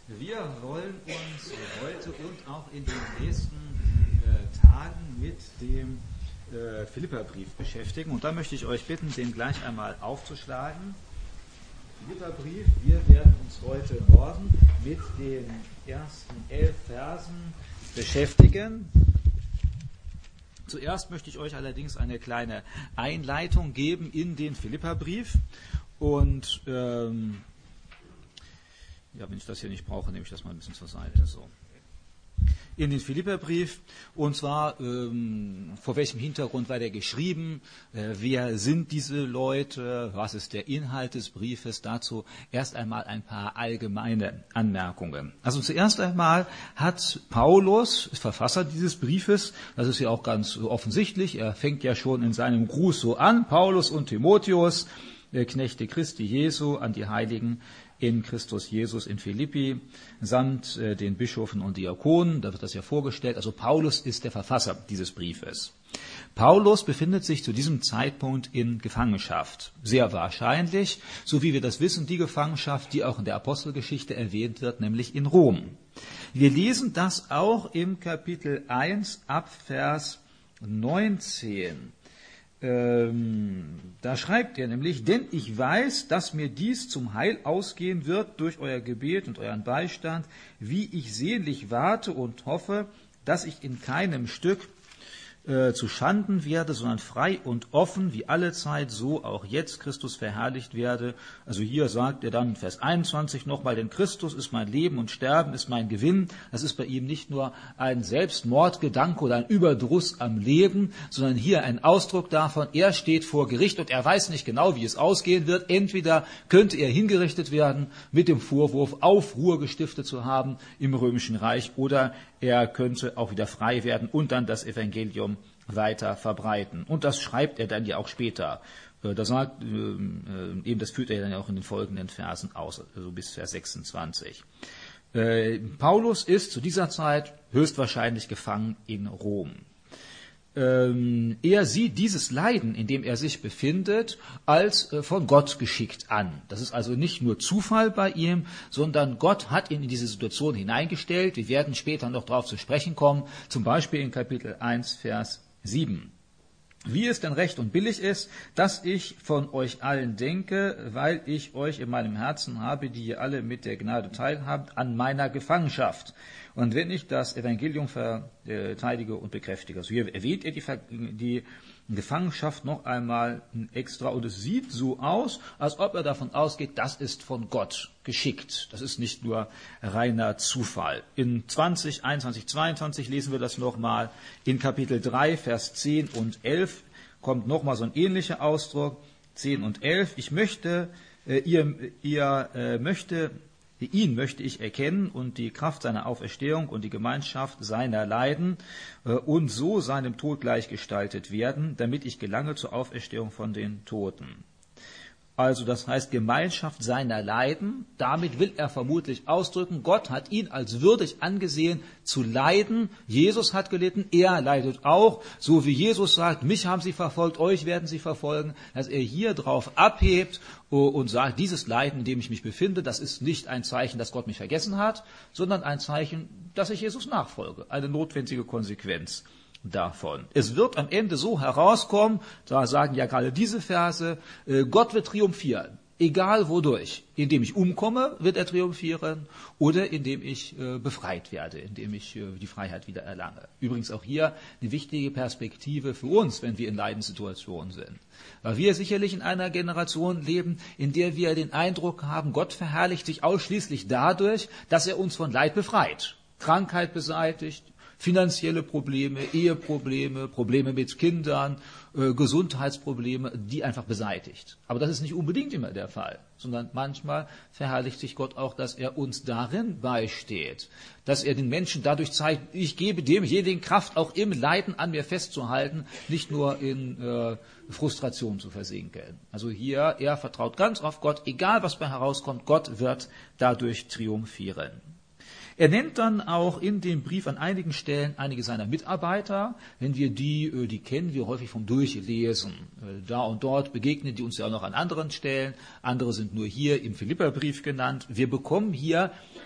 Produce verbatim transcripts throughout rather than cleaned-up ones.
Wir wollen uns heute und auch in den nächsten äh, Tagen mit dem äh, Philipperbrief beschäftigen. Und da möchte ich euch bitten, den gleich einmal aufzuschlagen. Philipperbrief, wir werden uns heute Morgen mit den ersten elf Versen beschäftigen. Zuerst möchte ich euch allerdings eine kleine Einleitung geben in den Philipperbrief. Und ähm, ja, wenn ich das hier nicht brauche, nehme ich das mal ein bisschen zur Seite. So. In den Philipperbrief, und zwar ähm, vor welchem Hintergrund war der geschrieben, äh, wer sind diese Leute, was ist der Inhalt des Briefes, dazu erst einmal ein paar allgemeine Anmerkungen. Also zuerst einmal hat Paulus, Verfasser dieses Briefes, das ist ja auch ganz offensichtlich, er fängt ja schon in seinem Gruß so an, Paulus und Timotheus, äh, Knechte Christi Jesu, an die Heiligen in Christus Jesus in Philippi, samt äh, den Bischöfen und Diakonen, da wird das ja vorgestellt. Also Paulus ist der Verfasser dieses Briefes. Paulus befindet sich zu diesem Zeitpunkt in Gefangenschaft. Sehr wahrscheinlich, so wie wir das wissen, die Gefangenschaft, die auch in der Apostelgeschichte erwähnt wird, nämlich in Rom. Wir lesen das auch im Kapitel eins ab Vers neunzehn. Ähm, da schreibt er nämlich, denn ich weiß, dass mir dies zum Heil ausgehen wird durch euer Gebet und euren Beistand, wie ich sehnlich warte und hoffe, dass ich in keinem Stück äh, zu Schanden werde, sondern frei und offen, wie alle Zeit, so auch jetzt Christus verherrlicht werde. Also hier sagt er dann Vers einundzwanzig nochmal, denn Christus ist mein Leben und Sterben ist mein Gewinn. Das ist bei ihm nicht nur ein Selbstmordgedanke oder ein Überdruss am Leben, sondern hier ein Ausdruck davon, er steht vor Gericht und er weiß nicht genau, wie es ausgehen wird. Entweder könnte er hingerichtet werden mit dem Vorwurf, Aufruhr gestiftet zu haben im Römischen Reich, oder er könnte auch wieder frei werden und dann das Evangelium weiter verbreiten. Und das schreibt er dann ja auch später. Da sagt, eben das führt er dann ja auch in den folgenden Versen aus, also bis Vers sechsundzwanzig. Paulus ist zu dieser Zeit höchstwahrscheinlich gefangen in Rom. Er sieht dieses Leiden, in dem er sich befindet, als von Gott geschickt an. Das ist also nicht nur Zufall bei ihm, sondern Gott hat ihn in diese Situation hineingestellt. Wir werden später noch darauf zu sprechen kommen, zum Beispiel in Kapitel eins, Vers sieben. Wie es denn recht und billig ist, dass ich von euch allen denke, weil ich euch in meinem Herzen habe, die ihr alle mit der Gnade teilhabt, an meiner Gefangenschaft. Und wenn ich das Evangelium verteidige und bekräftige. Also hier erwähnt er die, die Gefangenschaft noch einmal extra. Und es sieht so aus, als ob er davon ausgeht, das ist von Gott geschickt. Das ist nicht nur reiner Zufall. In zwanzig, einundzwanzig, zweiundzwanzig lesen wir das nochmal. In Kapitel drei, Vers zehn und elf kommt nochmal so ein ähnlicher Ausdruck. zehn und elf. Ich möchte, äh, ihr, ihr äh, möchte, ihn möchte ich erkennen und die Kraft seiner Auferstehung und die Gemeinschaft seiner Leiden äh, und so seinem Tod gleichgestaltet werden, damit ich gelange zur Auferstehung von den Toten. Also das heißt Gemeinschaft seiner Leiden, damit will er vermutlich ausdrücken, Gott hat ihn als würdig angesehen zu leiden, Jesus hat gelitten, er leidet auch, so wie Jesus sagt, mich haben sie verfolgt, euch werden sie verfolgen, dass er hier drauf abhebt und sagt, dieses Leiden, in dem ich mich befinde, das ist nicht ein Zeichen, dass Gott mich vergessen hat, sondern ein Zeichen, dass ich Jesus nachfolge, eine notwendige Konsequenz davon. Es wird am Ende so herauskommen, da sagen ja gerade diese Verse, Gott wird triumphieren, egal wodurch. Indem ich umkomme, wird er triumphieren, oder indem ich äh, befreit werde, indem ich äh, die Freiheit wieder erlange. Übrigens auch hier eine wichtige Perspektive für uns, wenn wir in Leidenssituationen sind. Weil wir sicherlich in einer Generation leben, in der wir den Eindruck haben, Gott verherrlicht sich ausschließlich dadurch, dass er uns von Leid befreit. Krankheit beseitigt, finanzielle Probleme, Eheprobleme, Probleme mit Kindern, äh, Gesundheitsprobleme, die einfach beseitigt. Aber das ist nicht unbedingt immer der Fall, sondern manchmal verherrlicht sich Gott auch, dass er uns darin beisteht, dass er den Menschen dadurch zeigt, ich gebe demjenigen Kraft, auch im Leiden an mir festzuhalten, nicht nur in äh, Frustration zu versinken. Also hier, er vertraut ganz auf Gott, egal was bei herauskommt, Gott wird dadurch triumphieren. Er nennt dann auch in dem Brief an einigen Stellen einige seiner Mitarbeiter. Wenn wir die, die kennen wir häufig vom Durchlesen. Da und dort begegnen die uns ja auch noch an anderen Stellen. Andere sind nur hier im Philipperbrief genannt. Wir bekommen hier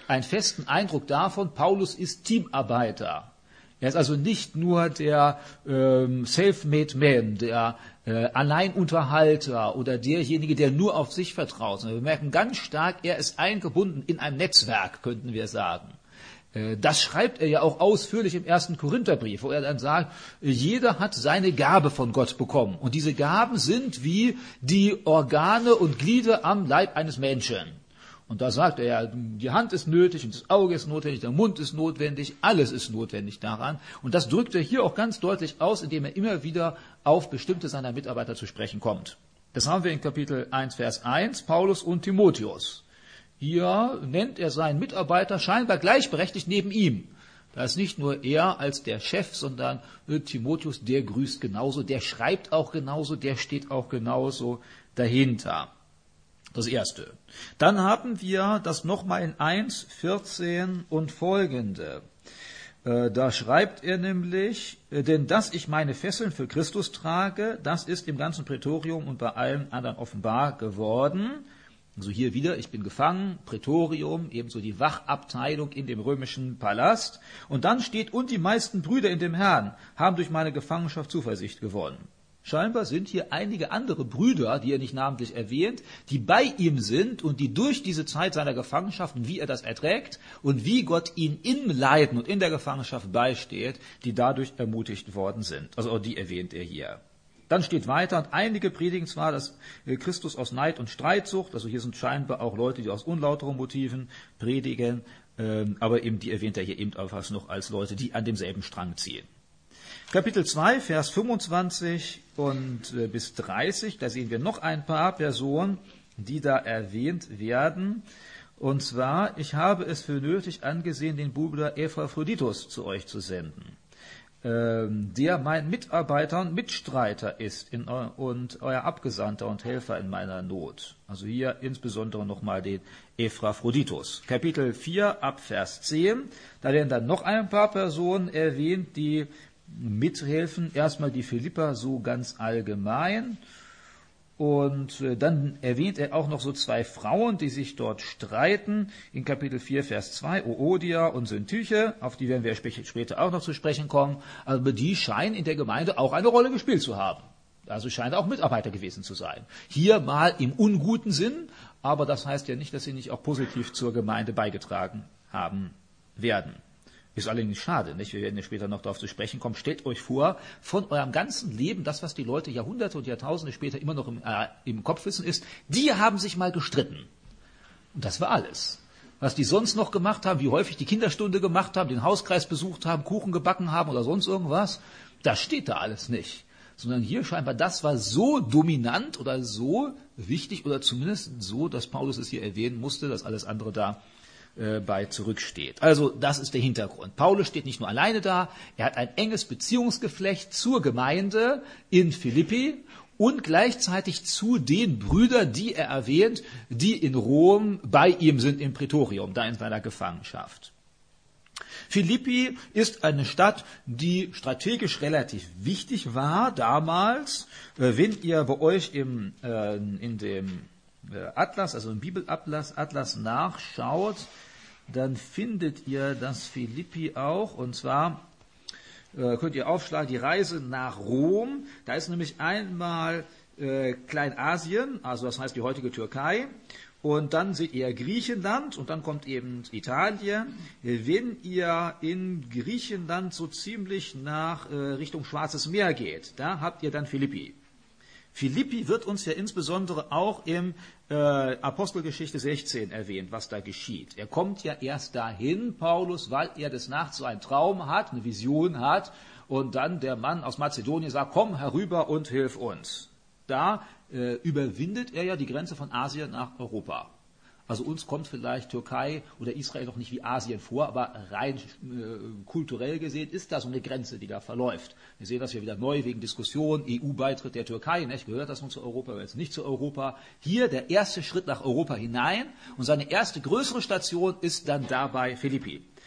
einen festen Eindruck davon, Paulus ist Teamarbeiter. Er ist also nicht nur der ähm, Self-Made Man, der äh, Alleinunterhalter oder derjenige, der nur auf sich vertraut. Wir merken ganz stark, er ist eingebunden in ein Netzwerk, könnten wir sagen. Äh, das schreibt er ja auch ausführlich im ersten Korintherbrief, wo er dann sagt, jeder hat seine Gabe von Gott bekommen. Und diese Gaben sind wie die Organe und Glieder am Leib eines Menschen. Und da sagt er ja, die Hand ist nötig und das Auge ist notwendig, der Mund ist notwendig, alles ist notwendig daran. Und das drückt er hier auch ganz deutlich aus, indem er immer wieder auf bestimmte seiner Mitarbeiter zu sprechen kommt. Das haben wir in Kapitel eins, Vers eins, Paulus und Timotheus. Hier nennt er seinen Mitarbeiter scheinbar gleichberechtigt neben ihm. Da ist nicht nur er als der Chef, sondern Timotheus, der grüßt genauso, der schreibt auch genauso, der steht auch genauso dahinter. Das Erste. Dann haben wir das nochmal in eins, vierzehn und folgende. Da schreibt er nämlich, denn dass ich meine Fesseln für Christus trage, das ist im ganzen Prätorium und bei allen anderen offenbar geworden. Also hier wieder, ich bin gefangen, Prätorium, ebenso die Wachabteilung in dem römischen Palast. Und dann steht, und die meisten Brüder in dem Herrn haben durch meine Gefangenschaft Zuversicht gewonnen. Scheinbar sind hier einige andere Brüder, die er nicht namentlich erwähnt, die bei ihm sind und die durch diese Zeit seiner Gefangenschaft und wie er das erträgt und wie Gott ihn im Leiden und in der Gefangenschaft beisteht, die dadurch ermutigt worden sind. Also auch die erwähnt er hier. Dann steht weiter, und einige predigen zwar, dass Christus aus Neid und Streitsucht, also hier sind scheinbar auch Leute, die aus unlauteren Motiven predigen, aber eben die erwähnt er hier eben einfach noch als Leute, die an demselben Strang ziehen. Kapitel zwei, Vers fünfundzwanzig und äh, bis dreißig, da sehen wir noch ein paar Personen, die da erwähnt werden. Und zwar, ich habe es für nötig angesehen, den Bruder Epaphroditus zu euch zu senden, ähm, der mein Mitarbeiter und Mitstreiter ist in eu- und euer Abgesandter und Helfer in meiner Not. Also hier insbesondere nochmal den Epaphroditus. Kapitel vier, ab Vers zehn, da werden dann noch ein paar Personen erwähnt, die mithelfen. Erstmal die Philipper so ganz allgemein und dann erwähnt er auch noch so zwei Frauen, die sich dort streiten. In Kapitel vier, Vers zwei, Oodia und Syntyche, auf die werden wir später auch noch zu sprechen kommen, aber die scheinen in der Gemeinde auch eine Rolle gespielt zu haben. Also scheinen auch Mitarbeiter gewesen zu sein. Hier mal im unguten Sinn, aber das heißt ja nicht, dass sie nicht auch positiv zur Gemeinde beigetragen haben werden. Ist allerdings schade, nicht? Wir werden ja später noch darauf zu sprechen kommen. Stellt euch vor, von eurem ganzen Leben, das, was die Leute Jahrhunderte und Jahrtausende später immer noch im, äh, im Kopf wissen, ist, die haben sich mal gestritten. Und das war alles. Was die sonst noch gemacht haben, wie häufig die Kinderstunde gemacht haben, den Hauskreis besucht haben, Kuchen gebacken haben oder sonst irgendwas, das steht da alles nicht. Sondern hier scheinbar, das war so dominant oder so wichtig oder zumindest so, dass Paulus es hier erwähnen musste, dass alles andere da bei zurücksteht. Also das ist der Hintergrund. Paulus steht nicht nur alleine da, er hat ein enges Beziehungsgeflecht zur Gemeinde in Philippi und gleichzeitig zu den Brüdern, die er erwähnt, die in Rom bei ihm sind im Prätorium, da in seiner Gefangenschaft. Philippi ist eine Stadt, die strategisch relativ wichtig war damals. Wenn ihr bei euch im, äh, in dem Atlas, also im Bibelatlas Atlas nachschaut, dann findet ihr das Philippi auch, und zwar äh, könnt ihr aufschlagen, die Reise nach Rom. Da ist nämlich einmal äh, Kleinasien, also das heißt die heutige Türkei, und dann seht ihr Griechenland und dann kommt eben Italien. Wenn ihr in Griechenland so ziemlich nach äh, Richtung Schwarzes Meer geht, da habt ihr dann Philippi. Philippi wird uns ja insbesondere auch im äh, Apostelgeschichte sechzehn erwähnt, was da geschieht. Er kommt ja erst dahin, Paulus, weil er des Nachts so einen Traum hat, eine Vision hat, und dann der Mann aus Mazedonien sagt, komm herüber und hilf uns. Da äh, überwindet er ja die Grenze von Asien nach Europa. Also uns kommt vielleicht Türkei oder Israel noch nicht wie Asien vor, aber rein äh, kulturell gesehen ist da so eine Grenze, die da verläuft. Wir sehen das hier wieder neu wegen Diskussion, E U-Beitritt der Türkei, nicht? Gehört das nun zu Europa oder jetzt nicht zu Europa? Hier der erste Schritt nach Europa hinein und seine erste größere Station ist dann dabei Philippi.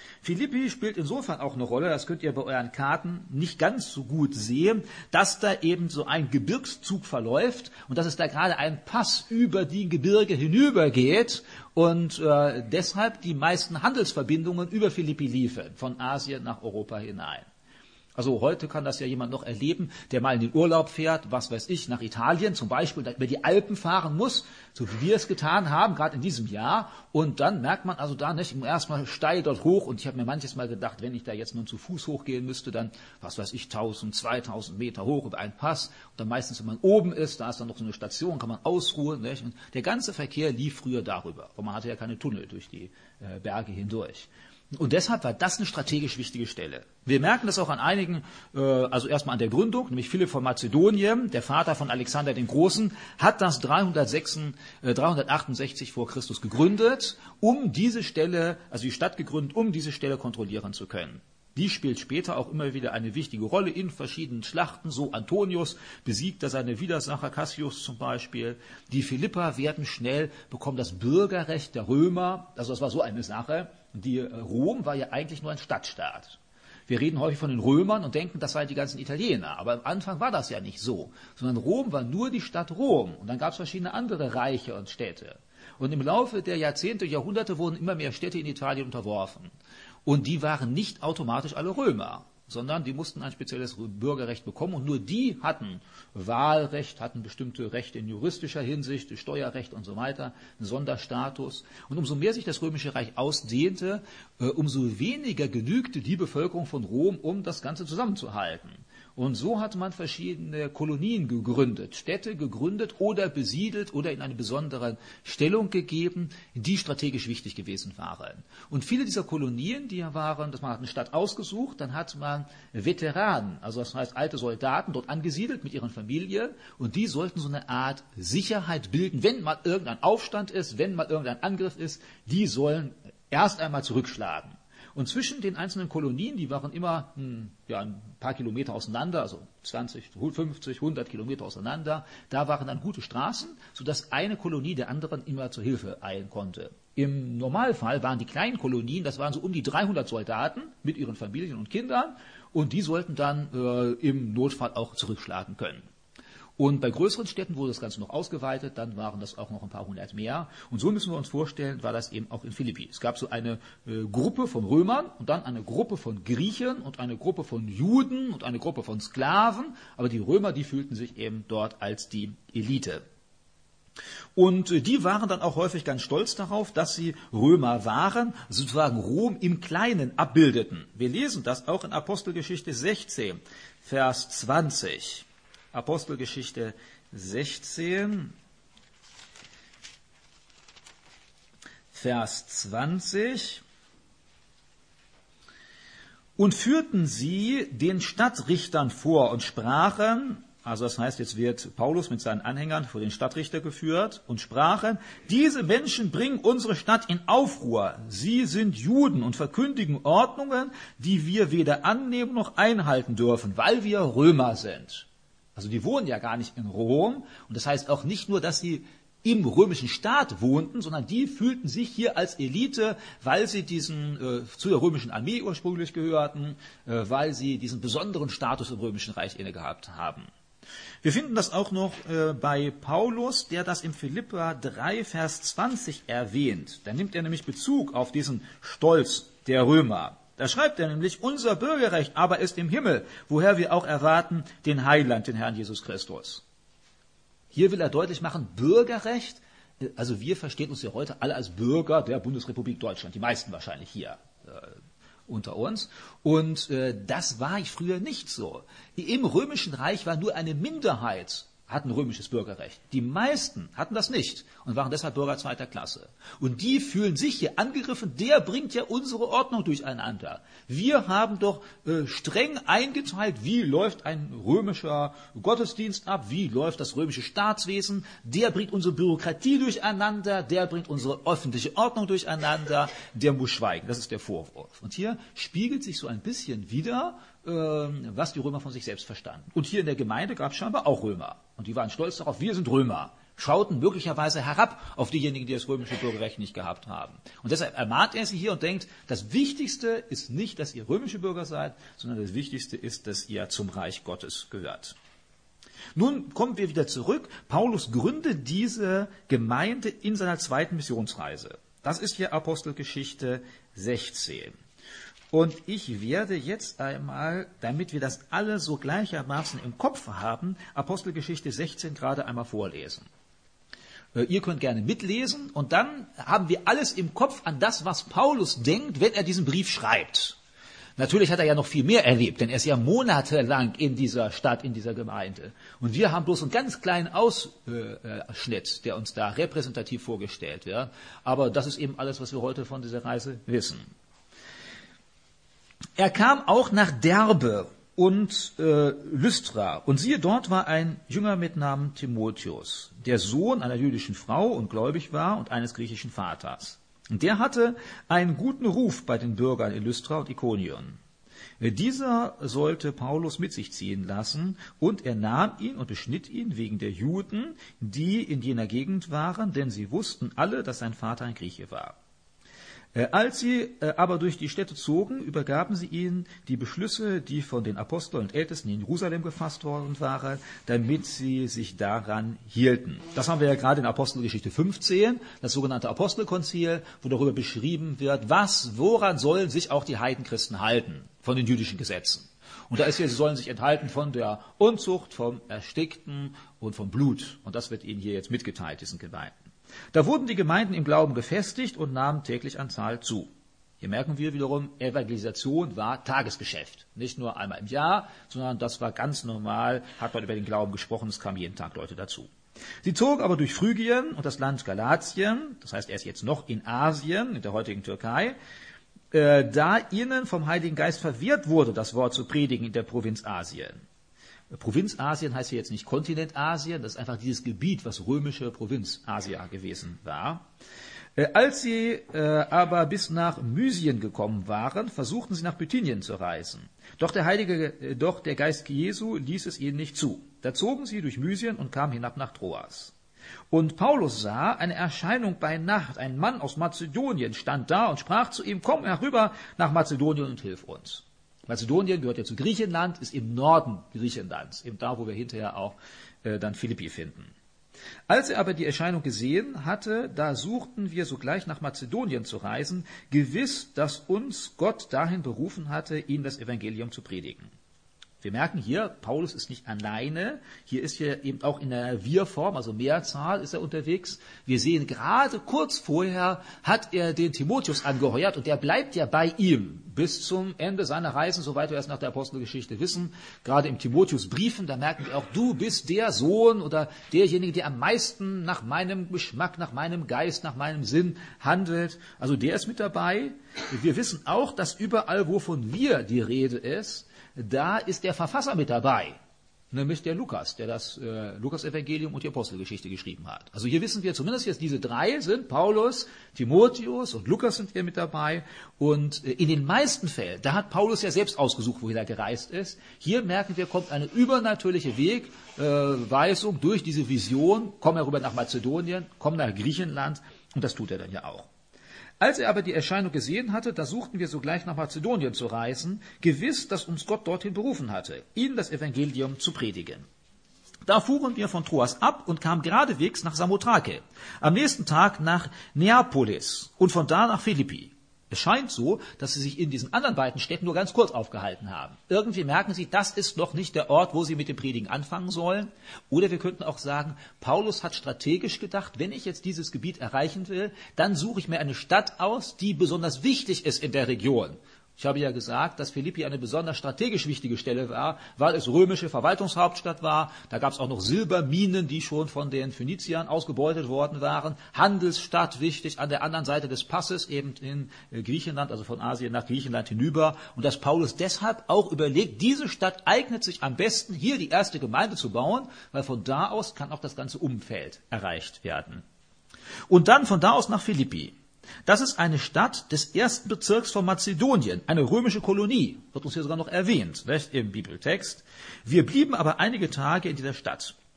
Philippi spielt insofern auch eine Rolle, das könnt ihr bei euren Karten nicht ganz so gut sehen, dass da eben so ein Gebirgszug verläuft und dass es da gerade ein Pass über die Gebirge hinübergeht und äh, deshalb die meisten Handelsverbindungen über Philippi liefen, von Asien nach Europa hinein. Also heute kann das ja jemand noch erleben, der mal in den Urlaub fährt, was weiß ich, nach Italien zum Beispiel, über die Alpen fahren muss, so wie wir es getan haben, gerade in diesem Jahr. Und dann merkt man also da nicht, erstmal steil dort hoch. Und ich habe mir manches Mal gedacht, wenn ich da jetzt nun zu Fuß hochgehen müsste, dann, was weiß ich, tausend, zweitausend Meter hoch über einen Pass. Und dann meistens, wenn man oben ist, da ist dann noch so eine Station, kann man ausruhen. Nicht? Und der ganze Verkehr lief früher darüber, weil man hatte ja keine Tunnel durch die äh, Berge hindurch. Und deshalb war das eine strategisch wichtige Stelle. Wir merken das auch an einigen, äh, also erstmal an der Gründung, nämlich Philipp von Mazedonien, der Vater von Alexander dem Großen, hat das dreihundertsechs, äh, dreihundertachtundsechzig vor Christus gegründet, um diese Stelle, also die Stadt gegründet, um diese Stelle kontrollieren zu können. Die spielt später auch immer wieder eine wichtige Rolle in verschiedenen Schlachten. So Antonius besiegt da seine Widersacher, Cassius zum Beispiel. Die Philipper werden schnell, bekommen das Bürgerrecht der Römer. Also das war so eine Sache. Die Rom war ja eigentlich nur ein Stadtstaat. Wir reden häufig von den Römern und denken, das seien die ganzen Italiener. Aber am Anfang war das ja nicht so. Sondern Rom war nur die Stadt Rom. Und dann gab es verschiedene andere Reiche und Städte. Und im Laufe der Jahrzehnte, Jahrhunderte wurden immer mehr Städte in Italien unterworfen. Und die waren nicht automatisch alle Römer, sondern die mussten ein spezielles Bürgerrecht bekommen. Und nur die hatten Wahlrecht, hatten bestimmte Rechte in juristischer Hinsicht, Steuerrecht und so weiter, einen Sonderstatus. Und umso mehr sich das Römische Reich ausdehnte, umso weniger genügte die Bevölkerung von Rom, um das Ganze zusammenzuhalten. Und so hat man verschiedene Kolonien gegründet, Städte gegründet oder besiedelt oder in eine besondere Stellung gegeben, die strategisch wichtig gewesen waren. Und viele dieser Kolonien, die waren, dass man hat eine Stadt ausgesucht, dann hat man Veteranen, also das heißt alte Soldaten, dort angesiedelt mit ihren Familien und die sollten so eine Art Sicherheit bilden, wenn mal irgendein Aufstand ist, wenn mal irgendein Angriff ist, die sollen erst einmal zurückschlagen. Und zwischen den einzelnen Kolonien, die waren immer hm, ja, ein paar Kilometer auseinander, also zwanzig, fünfzig, hundert Kilometer auseinander, da waren dann gute Straßen, sodass eine Kolonie der anderen immer zur Hilfe eilen konnte. Im Normalfall waren die kleinen Kolonien, das waren so um die dreihundert Soldaten mit ihren Familien und Kindern, und die sollten dann äh, im Notfall auch zurückschlagen können. Und bei größeren Städten wurde das Ganze noch ausgeweitet, dann waren das auch noch ein paar hundert mehr. Und so müssen wir uns vorstellen, war das eben auch in Philippi. Es gab so eine äh, Gruppe von Römern und dann eine Gruppe von Griechen und eine Gruppe von Juden und eine Gruppe von Sklaven. Aber die Römer, die fühlten sich eben dort als die Elite. Und äh, die waren dann auch häufig ganz stolz darauf, dass sie Römer waren, sozusagen Rom im Kleinen abbildeten. Wir lesen das auch in Apostelgeschichte sechzehn, Vers zwanzig. Apostelgeschichte sechzehn, Vers zwanzig. Und führten sie den Stadtrichtern vor und sprachen, also das heißt, jetzt wird Paulus mit seinen Anhängern vor den Stadtrichter geführt und sprachen, diese Menschen bringen unsere Stadt in Aufruhr. Sie sind Juden und verkündigen Ordnungen, die wir weder annehmen noch einhalten dürfen, weil wir Römer sind. Also die wohnen ja gar nicht in Rom und das heißt auch nicht nur, dass sie im römischen Staat wohnten, sondern die fühlten sich hier als Elite, weil sie diesen äh, zu der römischen Armee ursprünglich gehörten, äh, weil sie diesen besonderen Status im römischen Reich inne gehabt haben. Wir finden das auch noch äh, bei Paulus, der das im Philipper drei, Vers zwanzig erwähnt. Da nimmt er nämlich Bezug auf diesen Stolz der Römer. Da schreibt er nämlich, unser Bürgerrecht aber ist im Himmel, woher wir auch erwarten den Heiland, den Herrn Jesus Christus. Hier will er deutlich machen, Bürgerrecht, also wir verstehen uns ja heute alle als Bürger der Bundesrepublik Deutschland, die meisten wahrscheinlich hier äh, unter uns. Und äh, das war früher nicht so. Im Römischen Reich war nur eine Minderheit, hatten römisches Bürgerrecht. Die meisten hatten das nicht und waren deshalb Bürger zweiter Klasse. Und die fühlen sich hier angegriffen, der bringt ja unsere Ordnung durcheinander. Wir haben doch äh, streng eingeteilt, wie läuft ein römischer Gottesdienst ab, wie läuft das römische Staatswesen, der bringt unsere Bürokratie durcheinander, der bringt unsere öffentliche Ordnung durcheinander, der muss schweigen. Das ist der Vorwurf. Und hier spiegelt sich so ein bisschen wider, was die Römer von sich selbst verstanden. Und hier in der Gemeinde gab es scheinbar auch Römer. Und die waren stolz darauf, wir sind Römer. schauten möglicherweise herab auf diejenigen, die das römische Bürgerrecht nicht gehabt haben. Und deshalb ermahnt er sie hier und denkt, das Wichtigste ist nicht, dass ihr römische Bürger seid, sondern das Wichtigste ist, dass ihr zum Reich Gottes gehört. Nun kommen wir wieder zurück. Paulus gründet diese Gemeinde in seiner zweiten Missionsreise. Das ist hier Apostelgeschichte sechzehn. Und ich werde jetzt einmal, damit wir das alle so gleichermaßen im Kopf haben, Apostelgeschichte sechzehn gerade einmal vorlesen. Ihr könnt gerne mitlesen und dann haben wir alles im Kopf an das, was Paulus denkt, wenn er diesen Brief schreibt. Natürlich hat er ja noch viel mehr erlebt, denn er ist ja monatelang in dieser Stadt, in dieser Gemeinde. Und wir haben bloß einen ganz kleinen Ausschnitt, der uns da repräsentativ vorgestellt wird. Aber das ist eben alles, was wir heute von dieser Reise wissen. Er kam auch nach Derbe und äh, Lystra. Und siehe, dort war ein Jünger mit Namen Timotheus, der Sohn einer jüdischen Frau und gläubig war und eines griechischen Vaters. Und der hatte einen guten Ruf bei den Bürgern in Lystra und Ikonion. Dieser sollte Paulus mit sich ziehen lassen, und er nahm ihn und beschnitt ihn wegen der Juden, die in jener Gegend waren, denn sie wussten alle, dass sein Vater ein Grieche war. Als sie aber durch die Städte zogen, übergaben sie ihnen die Beschlüsse, die von den Aposteln und Ältesten in Jerusalem gefasst worden waren, damit sie sich daran hielten. Das haben wir ja gerade in Apostelgeschichte fünfzehn, das sogenannte Apostelkonzil, wo darüber beschrieben wird, was, woran sollen sich auch die Heidenchristen halten von den jüdischen Gesetzen. Und da ist hier, sie sollen sich enthalten von der Unzucht, vom Erstickten und vom Blut. Und das wird ihnen hier jetzt mitgeteilt, diesen Gemeinden. Da wurden die Gemeinden im Glauben gefestigt und nahmen täglich an Zahl zu. Hier merken wir wiederum, Evangelisation war Tagesgeschäft. Nicht nur einmal im Jahr, sondern das war ganz normal, hat man über den Glauben gesprochen, es kamen jeden Tag Leute dazu. Sie zogen aber durch Phrygien und das Land Galatien, das heißt, er ist jetzt noch in Asien, in der heutigen Türkei, äh, da ihnen vom Heiligen Geist verwehrt wurde, das Wort zu predigen in der Provinz Asien. Provinz Asien heißt hier jetzt nicht Kontinent Asien, das ist einfach dieses Gebiet, was römische Provinz Asia gewesen war. Äh, als sie äh, aber bis nach Mysien gekommen waren, versuchten sie nach Bithynien zu reisen. Doch der Heilige, äh, doch der Geist Jesu ließ es ihnen nicht zu. Da zogen sie durch Mysien und kamen hinab nach Troas. Und Paulus sah eine Erscheinung bei Nacht. Ein Mann aus Mazedonien stand da und sprach zu ihm, komm herüber nach Mazedonien und hilf uns. Mazedonien gehört ja zu Griechenland, ist im Norden Griechenlands, eben da, wo wir hinterher auch äh, dann Philippi finden. Als er aber die Erscheinung gesehen hatte, da suchten wir sogleich nach Mazedonien zu reisen, gewiss, dass uns Gott dahin berufen hatte, ihnen das Evangelium zu predigen. Wir merken hier, Paulus ist nicht alleine, hier ist hier eben auch in der Wir-Form, also Mehrzahl ist er unterwegs. Wir sehen gerade kurz vorher hat er den Timotheus angeheuert und der bleibt ja bei ihm bis zum Ende seiner Reisen, soweit wir es nach der Apostelgeschichte wissen. Gerade im Timotheus-Briefen, da merken wir auch, du bist der Sohn oder derjenige, der am meisten nach meinem Geschmack, nach meinem Geist, nach meinem Sinn handelt. Also der ist mit dabei. Wir wissen auch, dass überall, wovon wir die Rede ist, da ist der Verfasser mit dabei, nämlich der Lukas, der das äh, Lukas-Evangelium und die Apostelgeschichte geschrieben hat. Also hier wissen wir zumindest jetzt, diese drei sind Paulus, Timotheus und Lukas sind hier mit dabei. Und äh, in den meisten Fällen, da hat Paulus ja selbst ausgesucht, wohin er gereist ist. Hier merken wir, kommt eine übernatürliche Wegweisung äh, durch diese Vision, komm herüber nach Mazedonien, komm nach Griechenland, und das tut er dann ja auch. Als er aber die Erscheinung gesehen hatte, da suchten wir sogleich nach Mazedonien zu reisen, gewiss, dass uns Gott dorthin berufen hatte, ihnen das Evangelium zu predigen. Da fuhren wir von Troas ab und kamen geradewegs nach Samothrake, am nächsten Tag nach Neapolis und von da nach Philippi. Es scheint so, dass sie sich in diesen anderen beiden Städten nur ganz kurz aufgehalten haben. Irgendwie merken sie, das ist noch nicht der Ort, wo sie mit dem Predigen anfangen sollen. Oder wir könnten auch sagen, Paulus hat strategisch gedacht, wenn ich jetzt dieses Gebiet erreichen will, dann suche ich mir eine Stadt aus, die besonders wichtig ist in der Region. Ich habe ja gesagt, dass Philippi eine besonders strategisch wichtige Stelle war, weil es römische Verwaltungshauptstadt war. Da gab es auch noch Silberminen, die schon von den Phöniziern ausgebeutet worden waren. Handelsstadt wichtig, an der anderen Seite des Passes, eben in Griechenland, also von Asien nach Griechenland hinüber. Und dass Paulus deshalb auch überlegt, diese Stadt eignet sich am besten, hier die erste Gemeinde zu bauen, weil von da aus kann auch das ganze Umfeld erreicht werden. Und dann von da aus nach Philippi. Das ist eine Stadt des ersten Bezirks von Mazedonien, eine römische Kolonie, wird uns hier sogar noch erwähnt, nicht, im Bibeltext. Wir blieben aber einige Tage in dieser Stadt.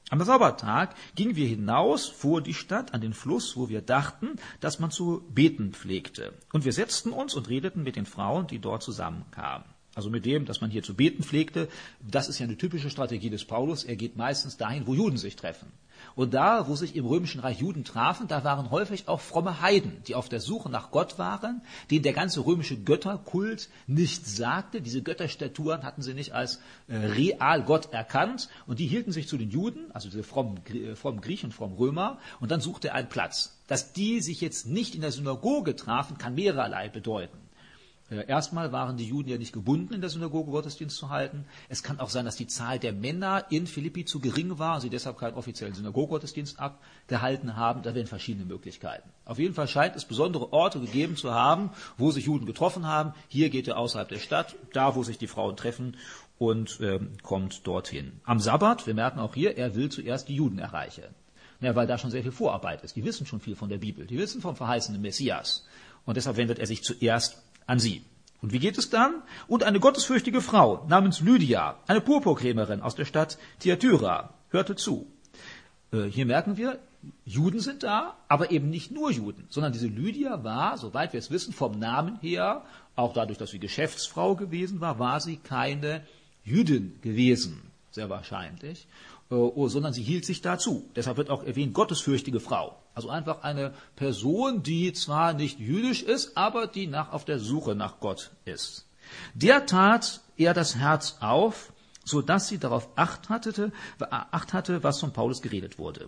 Am Sabbattag gingen wir hinaus vor die Stadt an den Fluss, wo wir dachten, dass man zu beten pflegte. Und wir setzten uns und redeten mit den Frauen, die dort zusammenkamen. Also mit dem, dass man hier zu beten pflegte, das ist ja eine typische Strategie des Paulus. Er geht meistens dahin, wo Juden sich treffen. Und da, wo sich im Römischen Reich Juden trafen, da waren häufig auch fromme Heiden, die auf der Suche nach Gott waren, denen der ganze römische Götterkult nicht sagte. Diese Götterstatuen hatten sie nicht als äh, real Gott erkannt. Und die hielten sich zu den Juden, also diese frommen, äh, frommen Griechen, frommen Römer. Und dann suchte er einen Platz. Dass die sich jetzt nicht in der Synagoge trafen, kann mehrerlei bedeuten. Erstmal waren die Juden ja nicht gebunden, in der Synagoge Gottesdienst zu halten. Es kann auch sein, dass die Zahl der Männer in Philippi zu gering war und sie deshalb keinen offiziellen Synagogengottesdienst abgehalten haben. Da wären verschiedene Möglichkeiten. Auf jeden Fall scheint es besondere Orte gegeben zu haben, wo sich Juden getroffen haben. Hier geht er außerhalb der Stadt, da wo sich die Frauen treffen, und ähm, kommt dorthin. Am Sabbat, wir merken auch hier, er will zuerst die Juden erreichen. Ja, weil da schon sehr viel Vorarbeit ist. Die wissen schon viel von der Bibel. Die wissen vom verheißenen Messias. Und deshalb wendet er sich zuerst an sie. Und wie geht es dann? Und eine gottesfürchtige Frau namens Lydia, eine Purpurkrämerin aus der Stadt Thyatira, hörte zu. Äh, hier merken wir, Juden sind da, aber eben nicht nur Juden, sondern diese Lydia war, soweit wir es wissen, vom Namen her, auch dadurch, dass sie Geschäftsfrau gewesen war, war sie keine Jüdin gewesen, sehr wahrscheinlich, äh, oh, sondern sie hielt sich dazu. Deshalb wird auch erwähnt, gottesfürchtige Frau. Also einfach eine Person, die zwar nicht jüdisch ist, aber die nach, auf der Suche nach Gott ist. Der tat er das Herz auf, so dass sie darauf Acht hatte, Acht hatte, was von Paulus geredet wurde.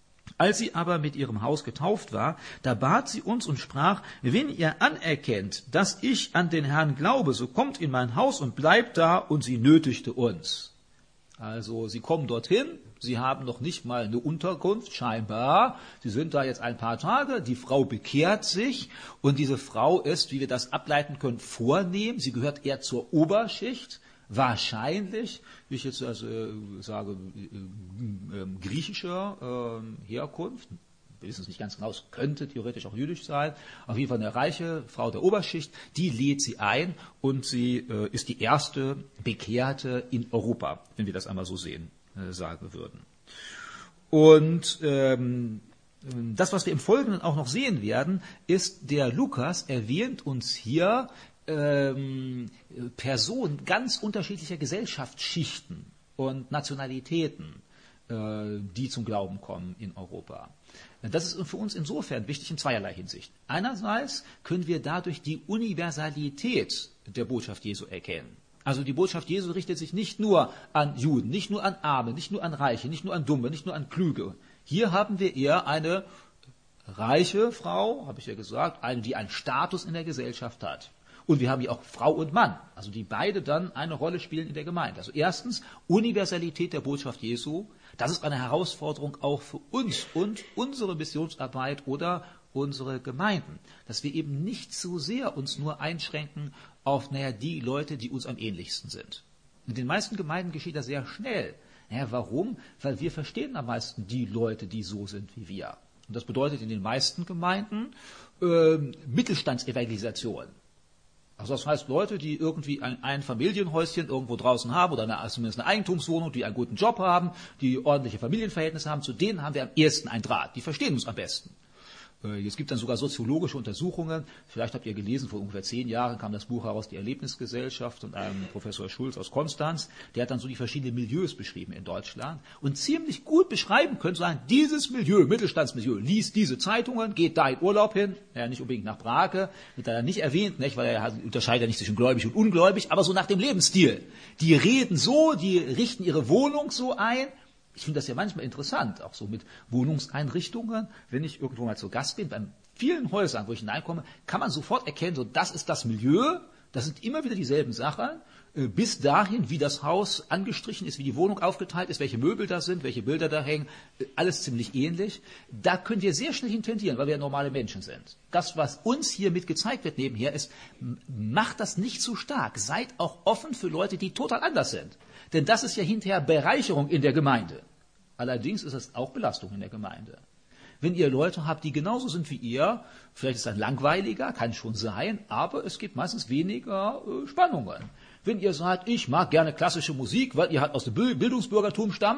Als sie aber mit ihrem Haus getauft war, da bat sie uns und sprach, wenn ihr anerkennt, dass ich an den Herrn glaube, so kommt in mein Haus und bleibt da, und sie nötigte uns. Also sie kommen dorthin, sie haben noch nicht mal eine Unterkunft, scheinbar. Sie sind da jetzt ein paar Tage, die Frau bekehrt sich und diese Frau ist, wie wir das ableiten können, vornehm. Sie gehört eher zur Oberschicht, wahrscheinlich, wie ich jetzt also, äh, sage, äh, äh, griechischer äh, Herkunft. Wir wissen es nicht ganz genau, es könnte theoretisch auch jüdisch sein. Auf jeden Fall eine reiche Frau der Oberschicht, die lädt sie ein und sie äh, ist die erste Bekehrte in Europa, wenn wir das einmal so sehen, äh, sagen würden. Und ähm, das, was wir im Folgenden auch noch sehen werden, ist, der Lukas erwähnt uns hier ähm, Personen ganz unterschiedlicher Gesellschaftsschichten und Nationalitäten, äh, die zum Glauben kommen in Europa. Das ist für uns insofern wichtig in zweierlei Hinsicht. Einerseits können wir dadurch die Universalität der Botschaft Jesu erkennen. Also die Botschaft Jesu richtet sich nicht nur an Juden, nicht nur an Arme, nicht nur an Reiche, nicht nur an Dumme, nicht nur an Klüge. Hier haben wir eher eine reiche Frau, habe ich ja gesagt, eine, die einen Status in der Gesellschaft hat. Und wir haben hier auch Frau und Mann, also die beide dann eine Rolle spielen in der Gemeinde. Also erstens Universalität der Botschaft Jesu. Das ist eine Herausforderung auch für uns und unsere Missionsarbeit oder unsere Gemeinden, dass wir eben nicht so sehr uns nur einschränken auf, naja, die Leute, die uns am ähnlichsten sind. In den meisten Gemeinden geschieht das sehr schnell. Naja, warum? Weil wir verstehen am meisten die Leute, die so sind wie wir. Und das bedeutet in den meisten Gemeinden äh, Mittelstandsevangelisation. Also das heißt, Leute, die irgendwie ein, ein Familienhäuschen irgendwo draußen haben oder eine, zumindest eine Eigentumswohnung, die einen guten Job haben, die ordentliche Familienverhältnisse haben, zu denen haben wir am ehesten einen Draht. Die verstehen uns am besten. Es gibt dann sogar soziologische Untersuchungen. Vielleicht habt ihr gelesen, vor ungefähr zehn Jahren kam das Buch heraus, die Erlebnisgesellschaft, und einem Professor Schulz aus Konstanz. Der hat dann so die verschiedenen Milieus beschrieben in Deutschland und ziemlich gut beschreiben können, sagen, dieses Milieu, Mittelstandsmilieu, liest diese Zeitungen, geht da in Urlaub hin, ja, nicht unbedingt nach Brake, wird da nicht erwähnt, nicht, weil er unterscheidet ja nicht zwischen gläubig und ungläubig, aber so nach dem Lebensstil. Die reden so, die richten ihre Wohnung so ein. Ich finde das ja manchmal interessant, auch so mit Wohnungseinrichtungen. Wenn ich irgendwo mal zu Gast bin, bei vielen Häusern, wo ich hineinkomme, kann man sofort erkennen, so das ist das Milieu, das sind immer wieder dieselben Sachen, bis dahin, wie das Haus angestrichen ist, wie die Wohnung aufgeteilt ist, welche Möbel da sind, welche Bilder da hängen, alles ziemlich ähnlich. Da können wir sehr schnell hintendieren, weil wir ja normale Menschen sind. Das, was uns hier mit gezeigt wird nebenher, ist, macht das nicht zu stark. Seid auch offen für Leute, die total anders sind. Denn das ist ja hinterher Bereicherung in der Gemeinde. Allerdings ist es auch Belastung in der Gemeinde. Wenn ihr Leute habt, die genauso sind wie ihr, vielleicht ist es dann langweiliger, kann schon sein, aber es gibt meistens weniger äh, Spannungen. Wenn ihr sagt, ich mag gerne klassische Musik, weil ihr halt aus dem Bildungsbürgertum stammt,